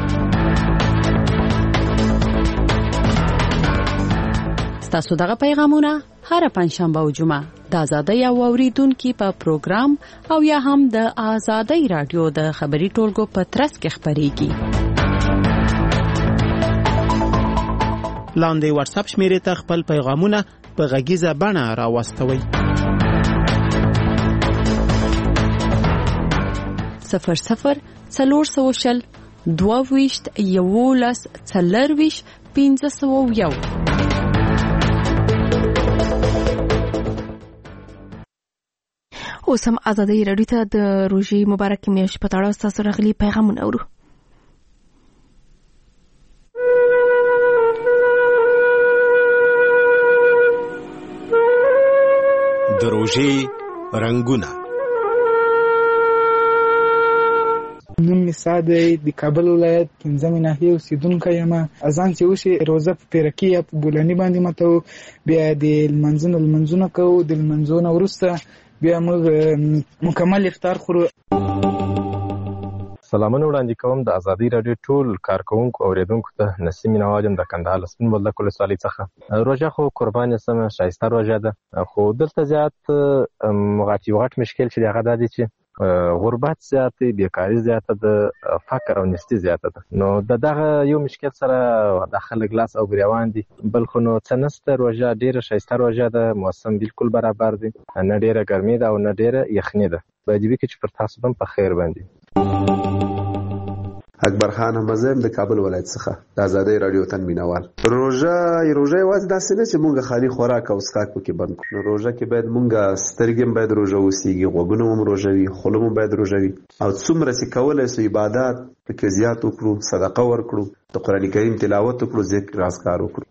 ستاسو دغه پیغامونه هر پنځشنبه او جمعه د ازادۍ او اوریدونکو په پروګرام او یا هم د ازادۍ راډیو د خبري ټولګو په ترڅ کې خبريږي. لاندې واتس اپ شمیرې ته خپل پیغامونه په غږیزه بڼه راوستوئ. صفر صفر څلور سوه شل دوه ویشت یولس څلور ویشت پنځه سوه یو. اوس هم ازادۍ راډیو ته د روژې مبارکې میاشتې په تړاو ستاسو راغلي پیغامونه اورو. د روژې رنگونه. نوم می ساده د کابل ولایت پنځمې ناحیې اوسیدونکی یم. اذان چې وشي روزه په پیرکي یا په بولاني باندې ماتو بیا د لمنځونه لمنځونه کوو. د لمنځونه وروسته بیا موږ مکمل افطار خورو. سلامونه وړاندې کوم د ازادۍ راډیو ټول کارکونکو او اوریدونکو ته. نسیم نواجم د کندهار سپین بولدک ولسوالۍ څخه. روژه خو قربان سمه شایسته روژه ده، خو دلته زیات غټ غټ مشکل چې هغه د دې چې غربت زیات دی، بیکاری زیاته ده، فقر او نستی زیاته ده. نو د دغه یو مشکل سره د خلک لاس او ګریوان دي. بل خو نو څه نسته، روژه ډیره شایسته روژه ده، موسم بالکل برابر دی، نه ډیره ګرمي ده او نه ډیره یخني ده. باید وي چې پر تاسو هم په خیر باندې. اکبر خان همزم د کابل ولایت څخه د آزادۍ رادیو تن مینوال. روزه روزه واځ داسې نه چې مونږ خالي خوراک او اسکاک پکې بند کړو. روزه کې باید مونږ سترګې باید روزه وسیږي، غوږونه هم روزه وي، خوله هم باید روزه وي، او څومره چې کولای سو عبادت پکې زیات وکړو، صدقه ورکړو، د قران کریم تلاوت وکړو، ذکر اذکار وکړو.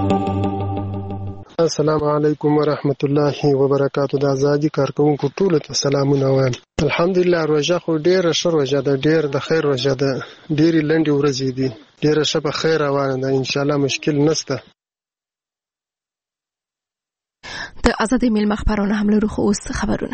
السلام علیکم ورحمت الله وبرکاتہ. د ازادي کارکونکو ټول ته سلامونه وایم. الحمدلله روزه خو ډیره ښه روزه ده، ډیر د خیر روزه ده، ډیرې لنډې ورځې دي، ډیره ښه په خیر روانه ده، ان شاء الله مشکل نشته. د ازادي میلمه خبرونه هم لرو، خو اوس خبرونه.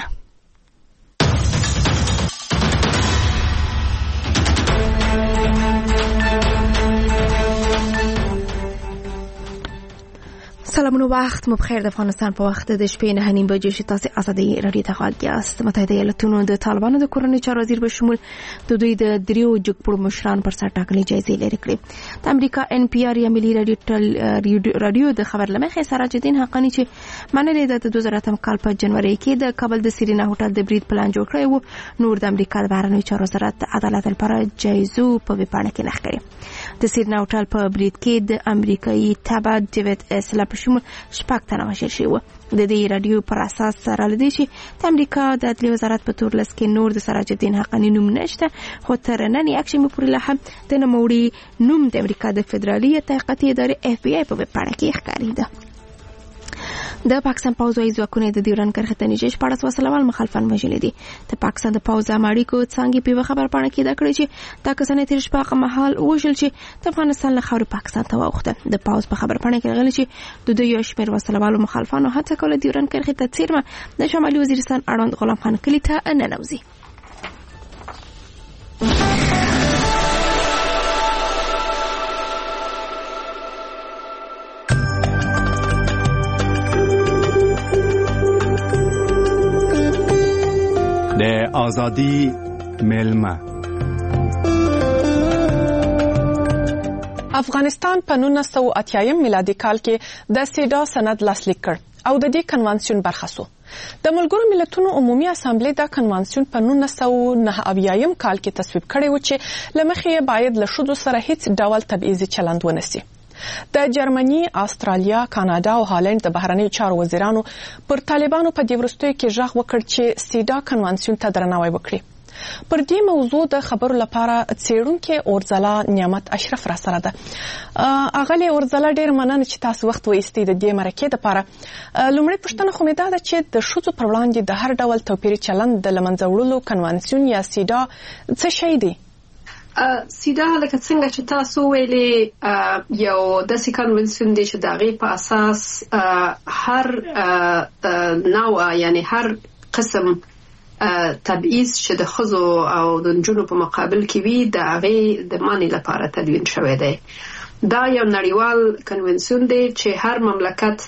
سلامونه، وخت مو بخیر. د افغانستان په وخت د شپې نه نیم بجې شي. تاسو ازادي رادیو ته غواړئ یاست. متحده ایالاتونو د طالبانو د کورنۍ چارو وزیر په شمول د دوی د دریو جګپړو مشران پر سر ټاکلي جایزې لري کړې. د امریکا ان پی آر یا ملي رادیو رادیو د خبر لمخې سراج الدین حقانی چې منلې د دوه زره اتم کال په جنوري کې د کابل د سیرینا هوټل د برید پلان جوړ کړی وو. نور د امریکا د بهرنیو چارو وزارت عدالت لپاره جایزو په ویبپاڼه کې نښ کړی. د سیرینا هوټل په برید کې د امریکایي تبع ډیوډ اسلا په شمول شپږ تنه وژل شوي وو. د دې رادیو پر اساس سره لدی چې د امریکا د عدلي وزارت په تور لس کې نور د سراج الدین حقانی نوم نشته، خو تر نن اکشن پورې لا هم د نوموړي نوم د امریکا د فدرالي تحقیقاتي ادارې اف بی آی په ویبپاڼه کې ښکارېده. د پاکستان پوځ وايي ځواکونه د ډیورنډ کرښې ته نږدې شپاړس وسلوال مخالفان وژلي دي. د پاکستان د پوځ امریکو څنګه په خبرپاڼه کې دا کړی چې دا کسان تیر شپه په محل وژل چې د افغانستان له خاورې پاکستان ته واوښته. د پوځ په خبرپاڼه کې راغلی چې د دوی یو شمېر وسلوالو مخالفانو هڅه کوله ډیورنډ کرښې ته څیرمه د شمالي وزیرستان اړوند غلام خان کلي ته ننوځي. د ازادي میلمه. افغانستان په نولس سوه اتیا میلادي کال کې د سیډا سند لاسلیک کړ او د دې کنوانسیون برخه شو. د ملګرو ملتونو عمومي اسامبلې دا کنوانسیون په نولس سوه نهه اویا کال کې تصویب کړی و چې لمخې باید له ښځو سره هیڅ ډول تبعیضي چلند ونشي. د جرمني، استرالیا، کاناډا او هالند د بهرنیو چارو وزیرانو پر طالبانو په دې وروستیو کې ژغ وکړ چې سیډا کنوانسیون ته درناوی وکړي. پر دې موضوع د خبرو لپاره څېړونکې اورځلا نعمت اشرف را سره ده. اغلې اورځلا ډېر مننه چې تاسو وخت وایستئ د دې مرکې دپاره. لومړۍ پوښتنه خو مې دا ده چې د ښځو پر وړاندې د هر ډول توپیري چلند د له منځه وړلو کنوانسیون یا سیډا څه شی دی؟ سیدا لکه څنګه چې تاسو ویلې یو داسې کنوانسیون دی چې د هغې په اساس هر نوع یعنی هر قسم تبعیض چې د ښځو او د نجونو په مقابل کې وي د هغې د منع لپاره تدوین شوی دی. دا یو نړیوال کنوانسیون دی چې هر مملکت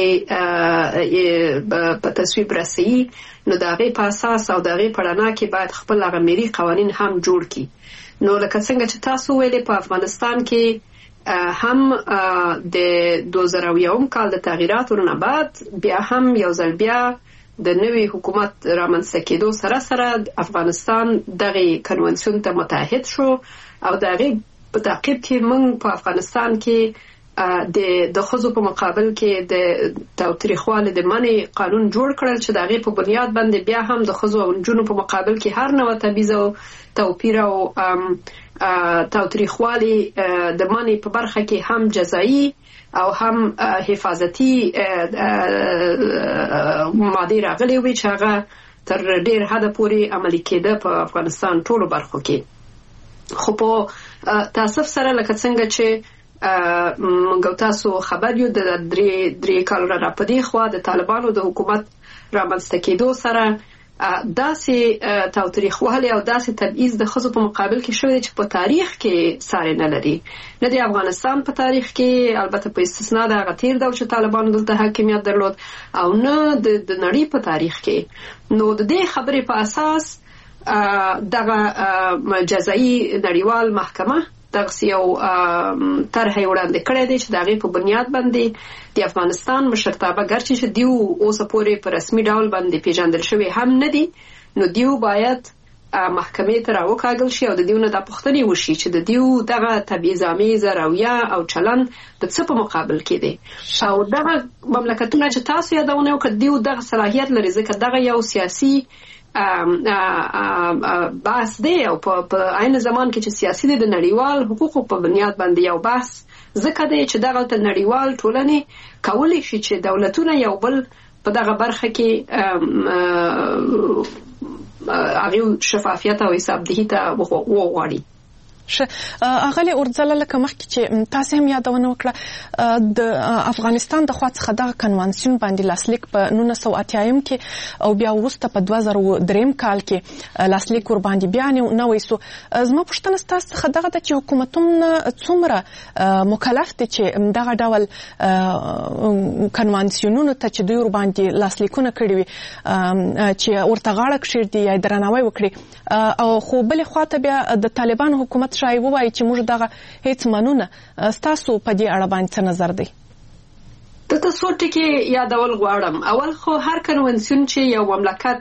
د په تصویب رسوي، نو د هغې په اساس او د هغې په رڼا کې باید خپل هغه ملي قوانین هم جوړ کړي. نو لکه څنګه چې تاسو ویلې په افغانستان کې هم د دوه زره اویا کال د تغییراتو نه بعد بیا هم یو ځل بیا د نوي حکومت رامنځته کېدو سره سره افغانستان دغه کنوانسیون ته متحد شو او د هغې په تعقیب کې موږ په افغانستان کې د د ښځو په مقابل کې د تاوتریخوالي د منع قانون جوړ کړل چې د هغې په بنیاد باندې بیا هم د ښځو او نجونو په مقابل کې هر نوع تبعیض او توپیر او تاوتریخوالي د منع په برخه کې هم جزایي او هم حفاظتي مادې راغلې وې چې هغه تر ډېر حده پورې عملي کېده په افغانستان ټولو برخو کې. خو په تاسف سره لکه څنګه چې موږ تاسو خبر یو د درې درې کالو را پدې خوا د طالبانو د حکومت رامنځته کېدو سره داسې تاوتریخوالي او داسې تبعیض د ښځو په مقابل کې شوی چې په تاریخ کې ساری نه لري، نه د افغانستان په تاریخ کې، البته په استثنا د هغه تیر دور چې طالبانو دلته حاکمیت درلود، او نه د نړۍ په تاریخ کې. نو د دې خبرې په اساس دغه جزایي نړیوال محکمه دغسې یو طرح یې وړاندې کړی دی چې د هغې په بنیاد باندې د افغانستان مشرتابه ګرچې چې دیو اوسه پورې په رسمي ډول باندې پیژندل شوي هم نه دي، نو دیو باید محکمې ته راوکاږل شي او د دیونه د پوښتنې وشي چې د دیو دغه تبعیض‌آمیز رویه او چلند د څه په مقابل کې دی او دغه مملکتونه چې تاسو یادونه وکړه دیو دغه صلاحیت لري ځکه دغه یو سیاسي بحث دی او په عین زمان کې چې سیاسي دی د نړیوال حقوقو په بنیاد باندې یو بحث ځکه دی چې دغه نړیوال ټولنې کولی شي چې دولتونه یو بل په دغه برخه کې هغه شفافیت او حسابدهي ته وغواړي. اغلی اورځله لکه مخکې چې تاسو هم یادونه وکړه د افغانستان د خوا څخه دغه کنوانسیون باندې لاسلیک په نولس سوه اتیا کې او بیا وروسته په دوه زره درې کال کې لاسلیک ور باندې بیا نوې سو. زما پوښتنه ستاسو څخه دغه د چې حکومتونه څومره مکلف دي چې دغه ډول کنوانسیونونو ته چې دوی ور باندې لاسلیکونه کړي وي چې ورته غاړه کښېږدي یا درناوی وکړي او خو بلې خواته بیا د طالبانو حکومت شای وایي چې موږ دغه هیڅ منونه ستاسو په دې اړه باندې څه نظر دی؟ د تاسو ټکی یادول غواړم. اول خو هر کنونسیون چې یو مملکت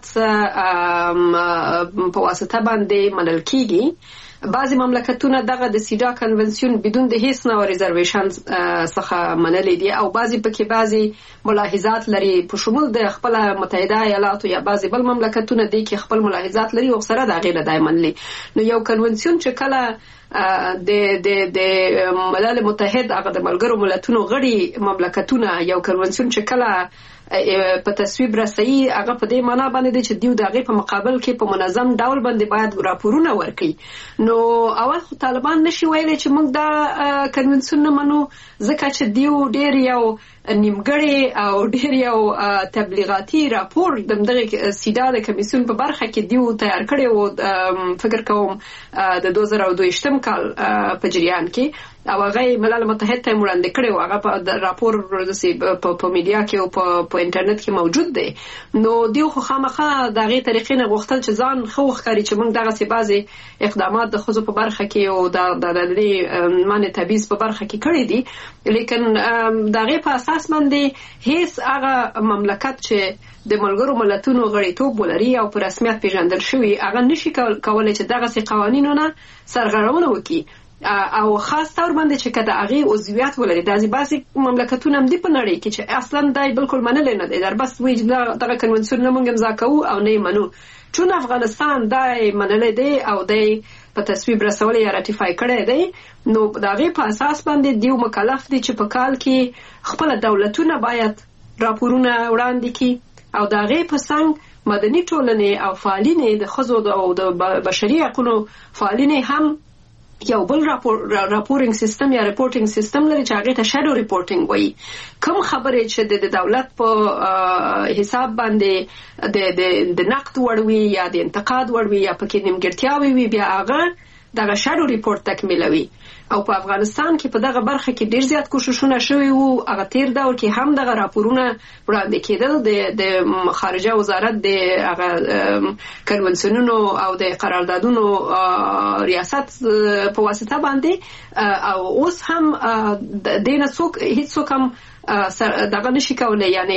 په واسطه باندې منل کیږي بعضی مملکتونه دغه د سیدا کنونسیون بدون د هیڅ نوع ریزرویشن څخه منلې دي او بعضی پکې بعضی ملاحظات لري په شمول د خپل متحده ایالاتو یا بعضی بل مملکتونه دي چې خپل ملاحظات لري او سره د غیر دای منلي. نو یو کنونسیون چې کله د د د ملل متحد هغه د ملګرو ملتونو غړي مملکتونه یو کنونسیون چې کله په تصویب رسېږي هغه په دې معنی باندې چې دیو دغه په مقابل کې په منظم ډول باندې باید راپورونه ورکړي. نو اول خو طالبان نشي ویلي چې موږ دا کنونسیون نه منو ځکه چې دیو ډېر یو نیمګړی او ډېر یو تبلیغاتي راپور دغه سیدا د کمیسیون په برخه کې دیو تیار کړی و فکر کوم د دوه زره دوه کال په جریان کې او هغه ملل متحد ته وړاندې کړی و. هغه په راپور په میډیا کې او په انټرنیټ کې موجود دی. نو دیو خو خامخا دغه طریقې نه غوښتل چې ځان خو ښکاري چې موږ دغه سی بعضي اقدامات د خزو په برخه کې او د د معنی تبعیض په برخه کې کړی دي لیکن دغه په اساس باندې هیڅ هغه مملکت چې د ملګرو ملتونو غړیتوب ولري او په رسمیت پیژندل شوی هغه نشي کولای چې دغه سی قوانینونه سرغړونه وکړي او خاص طور باندې چې کده هغه عضویت ولري. داسې بعضی مملکتونه هم دي په نړۍ کې چې اصلا دای بالکل منل نه دي در بس وی دغه کنونسیون نه مونږ امضا کوو او نه منو. چون افغانستان دای منل دی او دای په تصویب رسول یا راتیفای کړی دی نو دغه په اساس باندې دیو مکلف دي چې په کال کې خپل دولتونه باید راپورونه وړاندې کړي او دغه په څنګ مدني ټولنې او فعالینې د خزو او د بشري حقوقو فعالینې هم یو بل راپور راپورینګ سیستم یا ریپورټینګ سیستم لري چې هغه ته شادو ریپورټینګ وایي. کوم خبرې چې د دولت په حساب باندې د د نقد وړوي یا د انتقاد وړوي یا پکې نیمګړتیاوي وي بیا هغه دغه شادو ریپورټ تکمیلوي. او په افغانستان کې په دغه برخه کې ډیر زیات کوششونه شوي وو. هغه تیر دور کې هم دغه راپورونه وړاندې کېدل د د خارجه وزارت د هغه کنونسیونونو او د قراردادونو ریاست په واسطه باندې او اوس هم د نه څوک هیڅ څوک هم دغه نشي کولای یعنی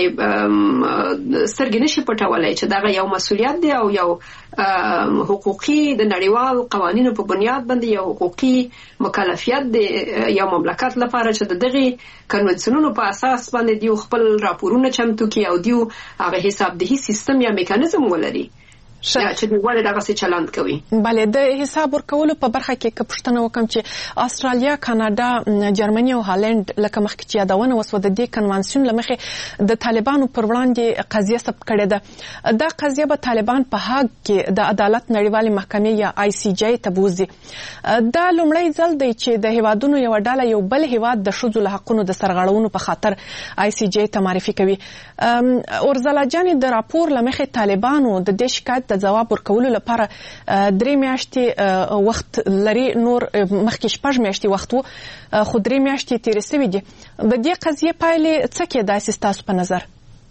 سترګې نشي پټولای چې دغه یو مسولیت دی او یو حقوقي د نړیوال قوانینو په بنیاد باندې یو حقوقي مکلفیت دی یو مملکت لپاره چې دغه کنونسیونونو په اساس باندې دیو خپل راپورونه چمتو کوي او دیو هغه حسابدهي سیستم یا میکانیزم ولري چې ولې دغه څه چلند کوي. بله د حساب ورکولو په برخه کې که پوښتنه وکم چې استرالیا، کاناډا، جرمني او هالند لکه مخکې چې یادونه وسوه د دې کنوانسیون له مخې د طالبانو پر وړاندې قضیه ثبت کړې ده. دا قضیه به طالبان په هاګ کې د عدالت نړیوالې محکمې یا آی سی جی ته بوځي. دا لومړی ځل دی چې د هیوادونو یو ډله یو بل هیواد د ښځو له حقونو د سرغړونو په خاطر آی سی جی ته معرفي کوي. اورځلا جانې د راپور له مخې طالبانو د دې شکایت د جواب ورکولو لپاره درې میاشتې وخت لري. نور مخکې شپږ میاشتې وخت وو خو درې میاشتې تېرې سوي دي. د دې قضیې پایلې څه کېدای سي ستاسو په نظر؟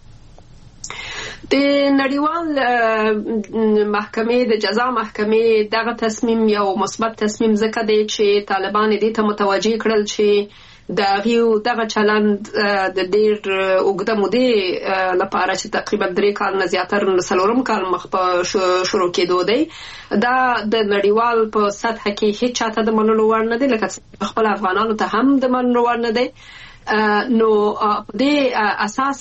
د نړیوال محکمې د جزا محکمې دغه تصمیم یو مثبت تصمیم ځکه دی چې طالبان دې ته متوجه کړل چې د هغه دغه چلند د ډېر اوږده مودې لپاره چې تقریبا درې کال نه زیاتره څلورم کال مخ په شروع کېدو دی دا د نړیوال په سطح کې هیڅ چاته د منلو وړ نه دی لکه خپل افغانانو ته هم د منلو وړ نه دی. نو په دې اساس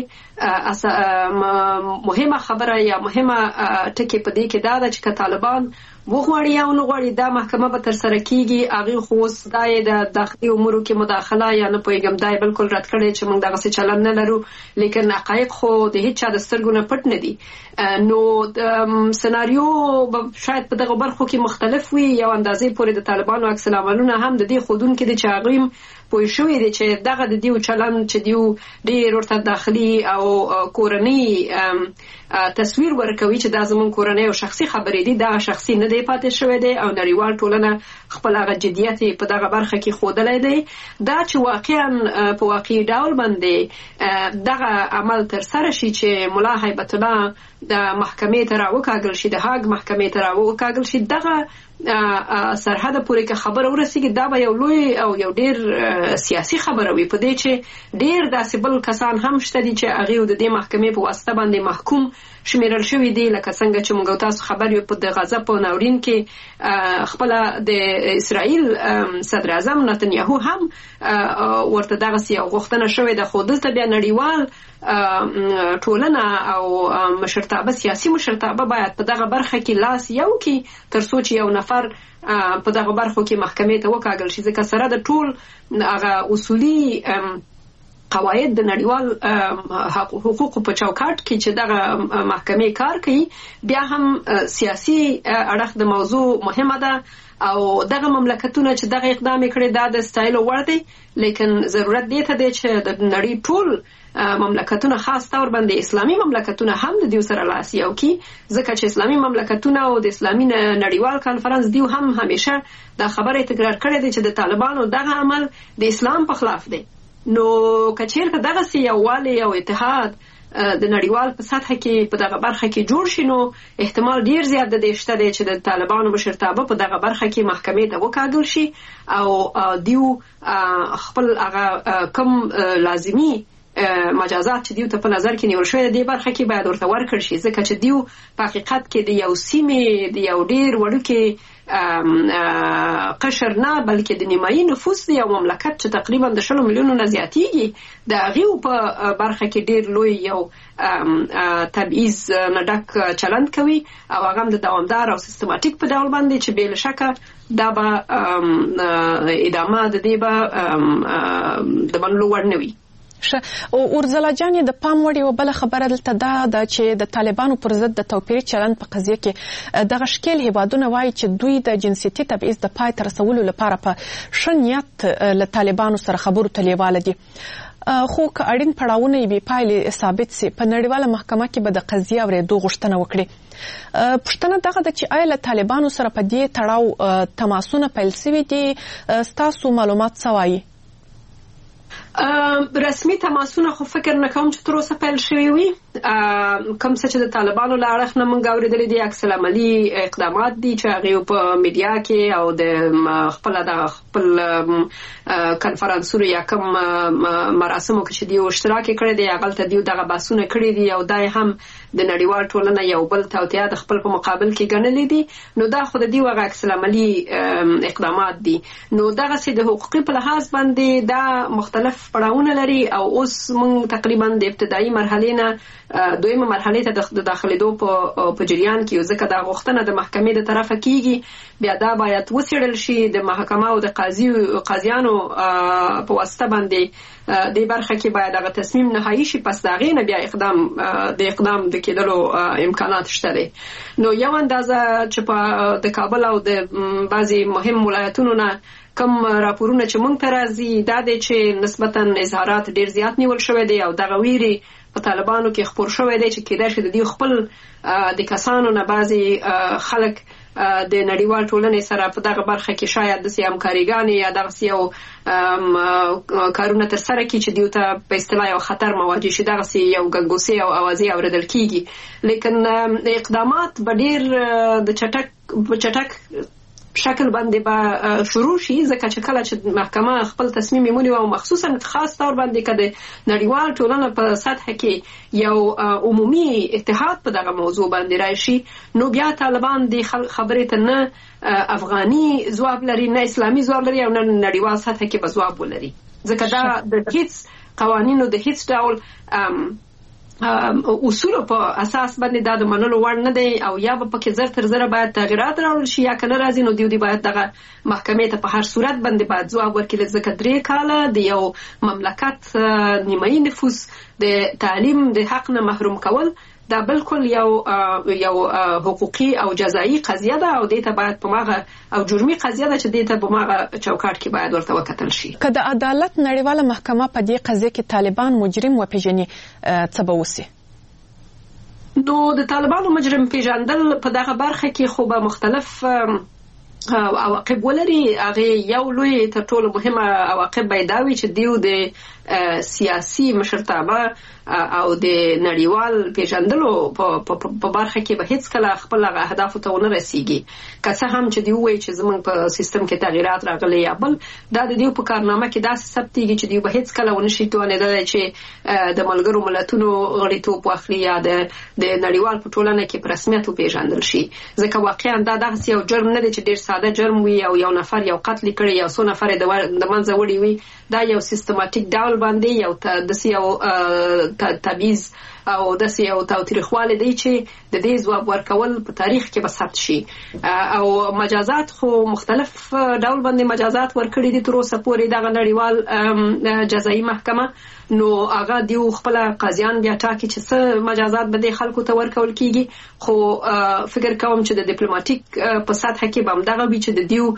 باندې مهمه خبره یا مهمه ټکی په دې کې دا ده چې طالبان وغواړي یا نه غواړي دا محکمه به تر سره کیږي. هغه خو دای د داخلي امورو کې مداخله یا نه پوهیږم دای بالکل رد کړي چې موږ دغه څه چلن نه لرو لیکن حقایق خو د هیڅ چا د سترګو نه پټ نه دي. نو سناریو به شاید په دغه برخو کې مختلف وي. یو اندازې پورې د طالبانو عکس العملونه هم د دې خودون کې د چاغیم پوه شوې دي چې دغه د دیو چلن چې دیو ډېر ورته داخلي او کورنی تصویر ورکوي چې دا زمون کورنی او شخصي خبرې دي دا شخصي نه دی پاتې شوی دی او نړیوال ټولنه خپل هغه جدیت په دغه برخه کې ښودلی دی. دا چې واقعا په واقعي ډول باندې دغه عمل تر سره شي چې ملا هیبت الله د محکمې ته راوکاږل شي د هاګ محکمې ته راوکاږل شي دغه سرحد پورې که خبره ورسیږي دا به یو لوی او یو ډېر سیاسي خبره وي په دې چې ډېر داسې بل کسان هم شته دي چې هغوی د دې محکمې په واسطه باندې محکوم شمیرل شوي دي لکه څنګه چې موږ تاسو خبر یو په د غزه په ناورین کې خپله د اسرائیل صدر اعظم نتنیاهو هم ورته دغسې یو غوښتنه شوې ده خو دلته بیا نړیوال ټولنه او مشرتابه سیاسي مشرتابه باید په دغه برخه کې لاس یو کړي تر څو چې یو نفر په دغه برخو کې محکمې ته وکاږل شي ځکه سره د ټول هغه اصولي قواعد د نړیوال حقوقو په چوکاټ کې چې دغه محکمې کار کوي بیا هم سیاسي اړخ د موضوع مهمه ده او دغه مملکتونه چې دغه اقدام کړي دا د ستایلو وړ دی لیکن ضرورت دی ته دی چې د نړۍ ټول مملکتونه خاص طور باندې اسلامي مملکتونه هم د دیو سره لاس یو کی ځکه چې اسلامي مملکتونه او د اسلامي نړیوال کانفرنس دیو هم همیشه دا خبره تکرار کړې ده چې د طالبانو دغه عمل د اسلام په خلاف دی. نو کچیر که دغه سی یووالی او اتحاد د نړیوال په سطح کې په دغه برخه کې جوړ شي نو احتمال ډیر زیات د دې شته دی چې د طالبانو مشرتابه په دغه برخه کې محکمې ته وکاږل شي او دیو خپل هغه کم لازمي مجازات چې دیو ته په نظر کې نیول شوی د دې برخه کې باید ورته ورکړل شي ځکه چې دیو په حقیقت کې د یو سیمې د یو ډیر وړوکې قشر نه بلکې د نیمایي نفوس دی یو مملکت چې تقریبا د شلو میلیونو نه زیاتیږي د هغې په برخه کې ډیر لوی یو تبعیض نه ډک چلند کوي او هغه هم د دوامدار او سیستماتیک په ډول باندې چې بې له شکه دا به ادامه د دې به د منلو وړ نه وي. او اورزلا جانې د پام وړ یوه بله خبره دلته دا ده چې د طالبانو پر ضد د توپیري چلند په قضیه کې دغه ښکېل هیوادونه وایي چې دوی د جنسیتي تبعیض د پای ته رسولو لپاره په ښه نیت له طالبانو سره خبرو ته لیواله دي خو که اړین پړاوونه یې بې پایلې ثابت سي په نړیواله محکمه کې به د قضیې اورېدو غوښتنه وکړي. پوښتنه دغه ده چې آیا له طالبانو سره په دې تړاو تماسونه پیل سوي دي ستاسو معلومات څه وایي؟ رسمي تماسونه خو فکر نه کوم چې تر اوسه پیل شوي وي کوم څه چې د طالبانو له اړخ نه موږ اورېدلي دي عکس العملي اقدامات دي چې هغوی په میډیا کې او د خپله د خپل کنفرانسونو یا کوم مراسمو کې چې دیو اشتراک یې کړی دی هغلته دیو دغه بحثونه کړي دي او دا هم د نړیوال ټولنه یو بل توطیه د خپل په مقابل کې ګڼلي دي نو دا خو د دیو هغه عکس العملي اقدامات دي. نو دغسې د حقوقي په لحاظ باندې دا مختلف پړاوونه لري او اوس موږ تقریبا د ابتدایي مرحلې نه دویمه مرحلې ته د داخلېدو په جریان کې یو ځکه دا غوښتنه د محکمې د طرفه کیږي بیا دا باید وڅېړل شي د محکمه او د قاضیانو په واسطه باندې دې برخه کې باید هغه تصمیم نهایي شي پس د هغې نه بیا اقدام د اقدام د کېدلو امکانات شته دی. نو یو اندازه چې په د کابل او د بعضې مهم ولایتونو نه کم راپورونه چې مونږ ته راځي دا دی چې نسبتا اظهارات ډیر زیات نیول شوی دی او دغه ویرې په طالبانو کې خپور شوی دی چې کېدای شي د دوی خپل د کسانو نه بعضې خلک د نړیوال ټولنې سره په دغه برخه کې شاید داسې همکاریګانې یا دغسې یو کارونه ترسره کړي چې دوی ته په اصطلاح یو خطر مواجه شي دغسې یو ګنګوسې او اوازې اورېدل کېږي لیکن اقدامات به ډېر د چټک په چټک شکل باندې به شروع شي، ځکه چې کله چې محکمه خپل تصمیم ونیوي او مخصوصا خاص طور باندې کده نړیوال ټولنه په سطح کې یو عمومي اتحاد په دغه موضوع باندې راشي، نو بیا طالبان د خبرې ته نه افغاني ځواب لري، نه اسلامي ځواب لري او نه نړیوال سطح کې به ځواب ولري، ځکه دا د هیڅ قوانینو د هیڅ ډول اصول په اساس باندې دا د منلو وړ نه دی، او یا به پکې زر تر زره باید تغیرات راوړل شي یا کنه راځي، نو دیو دی باید دغه محکمې ته په هر صورت باندې باید ځواب ورکړي، ځکه درې کاله د یو مملکت نیمایي نفوس د تعلیم د حق نه محروم کول دا بالکل یو یو حقوقي او جزایی قضیه ده، او دې ته باید په ماغه او جرمي قضیه ده چې دې ته په ماغه چوکاټ کې باید ورته وکتل شي. که د عدالت نړیواله محکمه په دې قضیه کې طالبان مجرم وپیژني څه به وسي؟ نو د طالبانو مجرم پیژندل په دغه برخه کې خو به مختلف عواقب ولري. هغه یو لوی تر ټولو مهمه عواقب به دا وي چې دیو د سیاسي مشرتابه او د نړیوال پیژندلو په برخه کې به هیڅ کله خپل اهدافو ته ونه رسیږي، که څه هم چې دی وایي چې زمونږ په سیستم کې تغیرات راغلي، یا بل دا د دیو په کارنامه کې داسې ثبتېږي چې دی به هیڅ کله ونه شي توانېدلی چې د ملګرو ملتونو غړیتوب واخلي یا د نړیوال په ټولنه کې په رسمیت وپیژندل شي، ځکه واقعا دا دغسې یو جرم نه دی چې ډېر ساده جرم وي او یو نفر یو قتل کړي یا څو نفر د منځه وړي وي، دا یو سیستماتیک ډول باندې یو داسې یو تبعیض او داسې یو تاوتریخوالی دی چې د دې ځواب ورکول په تاریخ کې به ثبت شي. او مجازات خو مختلف ډول باندې مجازات ورکړي دي تر اوسه پورې دغه نړیوال جزایي محکمه، نو هغه دیو خپل قاضیان بیا ټاکي چې څه مجازات به د خلکو ته ورکول کیږي، خو فکر کوم چې د ډیپلوماټیک په سطح کې به همدغه وي چې د دیو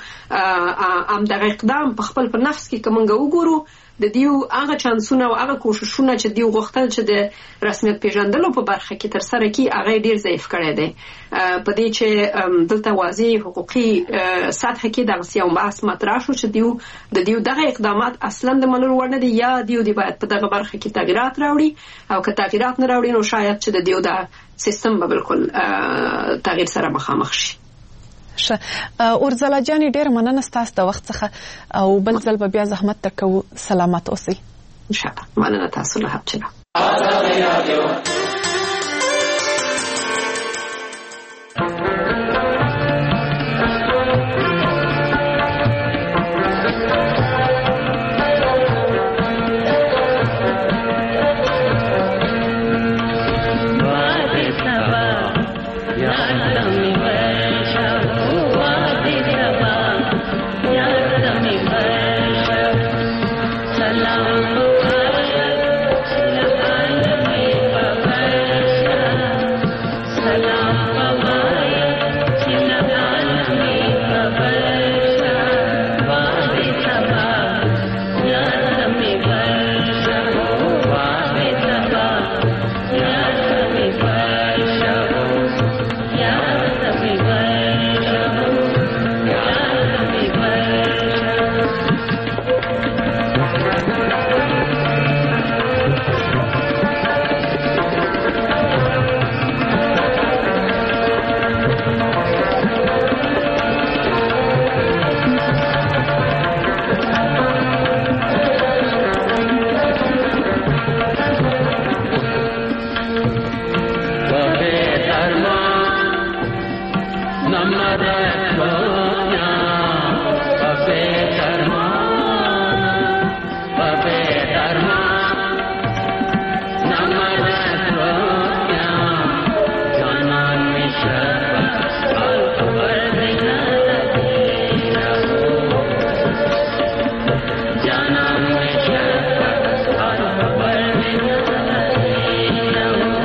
همدغه اقدام په خپل په نفس کې که موږ وګورو د دیو هغه چانسونه او هغه کوششونه چې دیو غوښتل چې د رسمیت پیژندلو په برخه کې ترسره کړي هغه ډیر ضعیف کړی دی، په دې چې دلته واضح حقوقي سطح کې دغه یو بحث مطرح شو چې دیو د دیو دغه اقدامات اصلا د منلو وړ نه دي، یا دیو دی باید په دغه برخه کې تغیرات راوړي، او که تغیرات نه راوړي نو شاید چې د دیو د سیستم به بالکل تغییر سره مخامخ شي. ښه اورځلا جانې ډېره مننه ستاسو د وخت څخه، او بل ځل به بیا زحمت درکوو. سلامت اوسئ. انشاءالله. مننه تاسو له هرچا.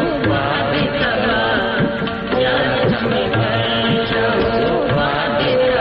Bye.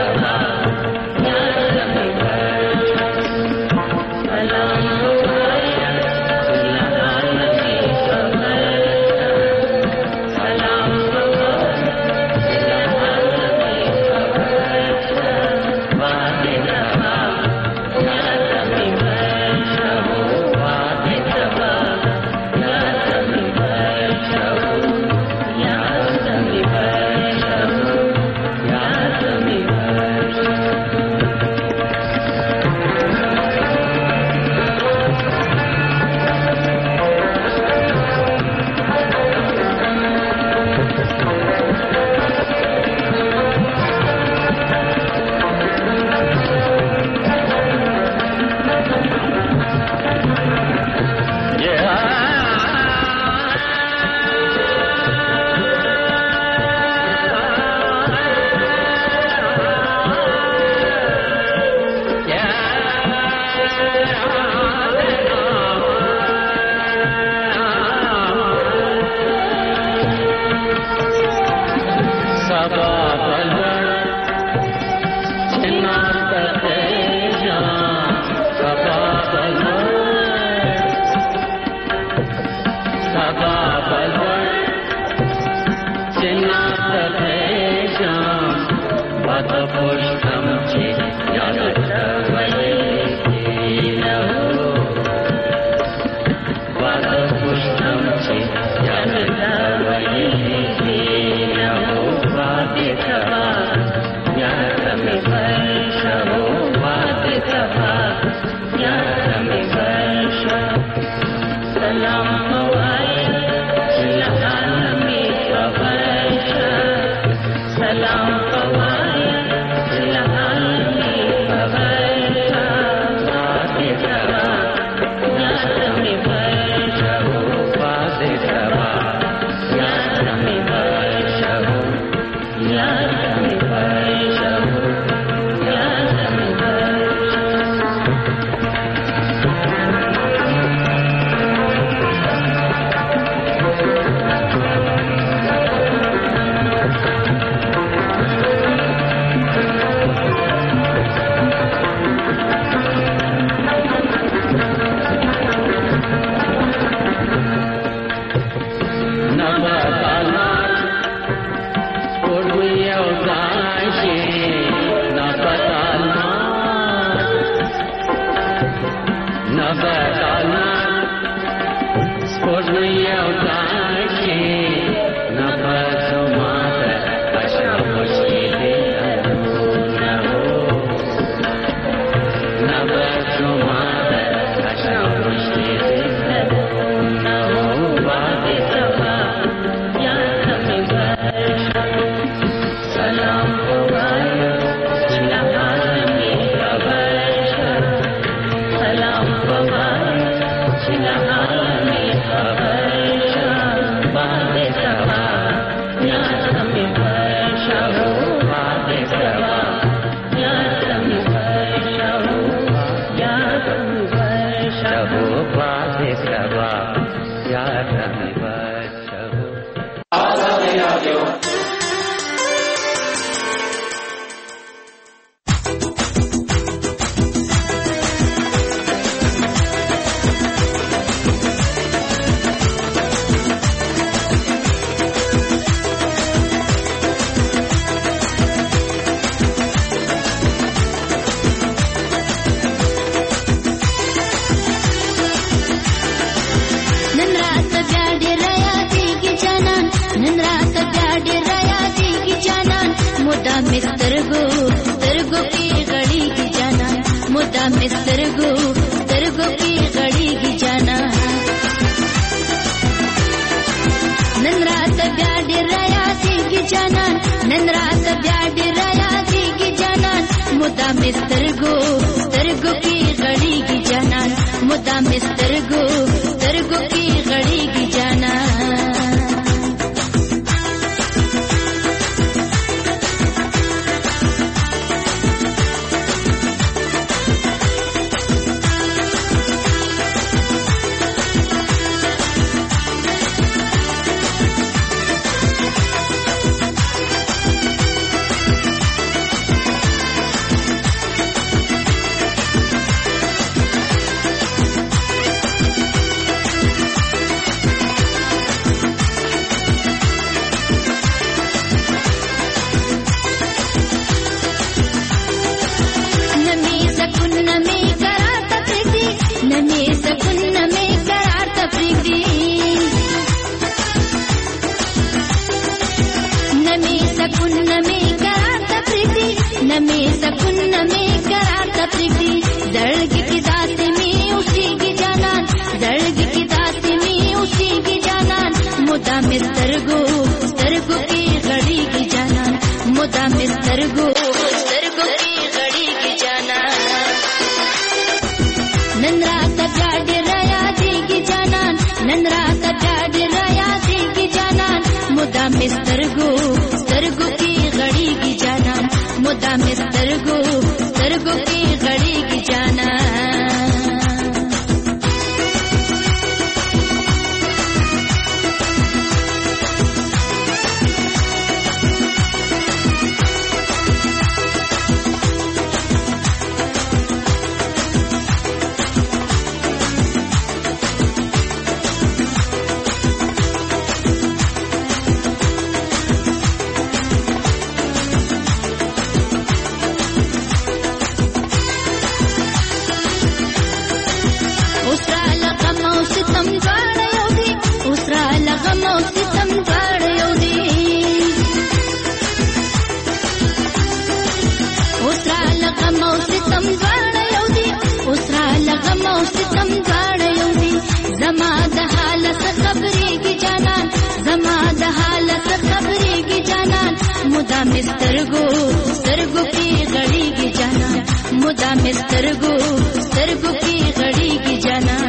او ستم دواړه یو دي زما د حال څه خبرېږي جانان زما د حال څه خبرېږي جانان مدام سترګو سترګو کې غړېږي جانان مدام سترګو سترګو کې غړېږي جانان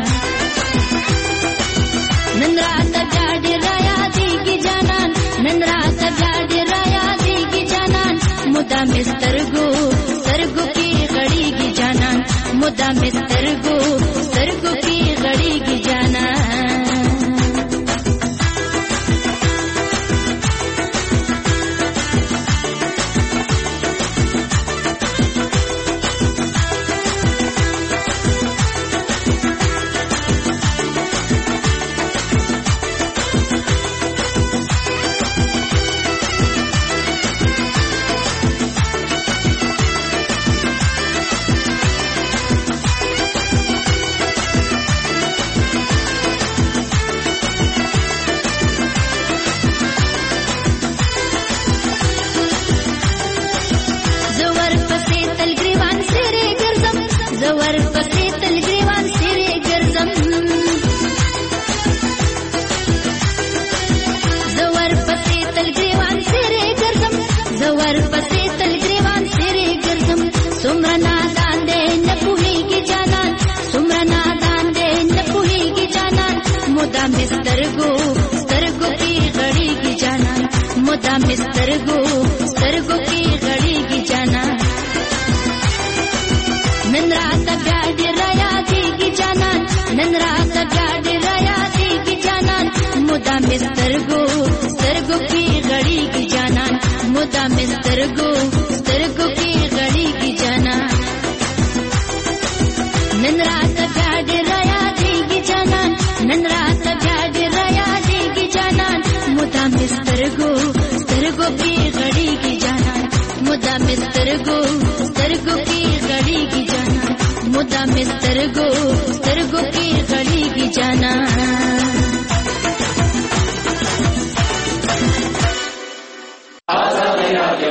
نن رات بیا ډېر یادېږي جانان نن رات بیا ډېر یادېږي جانان مدام سترګو سترګو کې غړېږي جانان مدام سترګو سترګو کې غړېږي جانان سترګو سترګو کې غړېږي جانان نن رات بیا ډېر یادېږي جانان نن رات بیا ډېر یادېږي جانان مدام سترګو سترګو کې غړېږي جانان مدام سترګو سترګو کې غړېږي جانان نن رات بیا ډېر یادېږي جانان نن رات بیا ډېر یادېږي جانان مدام سترګو سترګو کې غړېږي جانان مدام سترګو سترګو کې غړېږي جانان مدام سترګو سترګو کې غړېږي جانان آزادي رادیو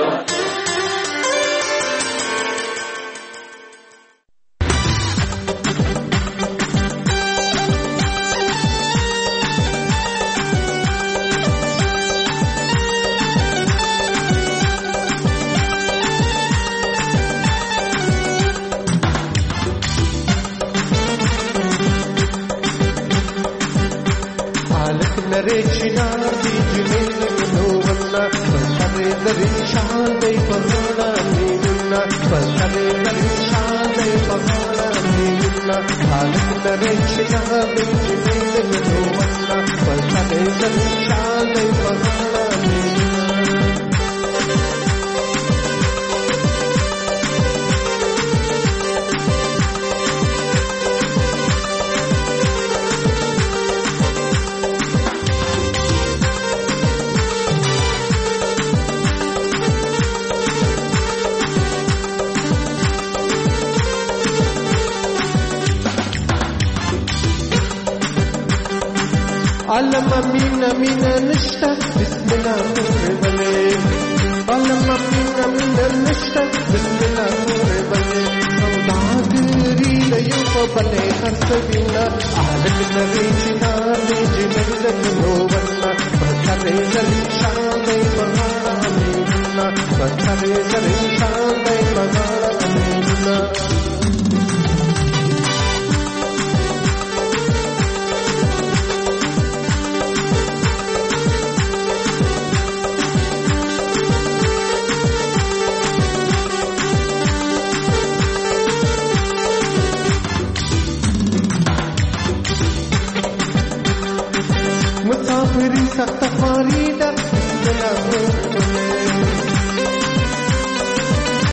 عالم مینا مینا نشتا بسم الله نور بلے عالم مینا مینا نشتا بسم الله نور بلے سوداگری لیو بلے ہر سبینا عالم نریچنا لیجنن نوونا بکھرے زلی شان بہانا مینا بکھرے زلی شان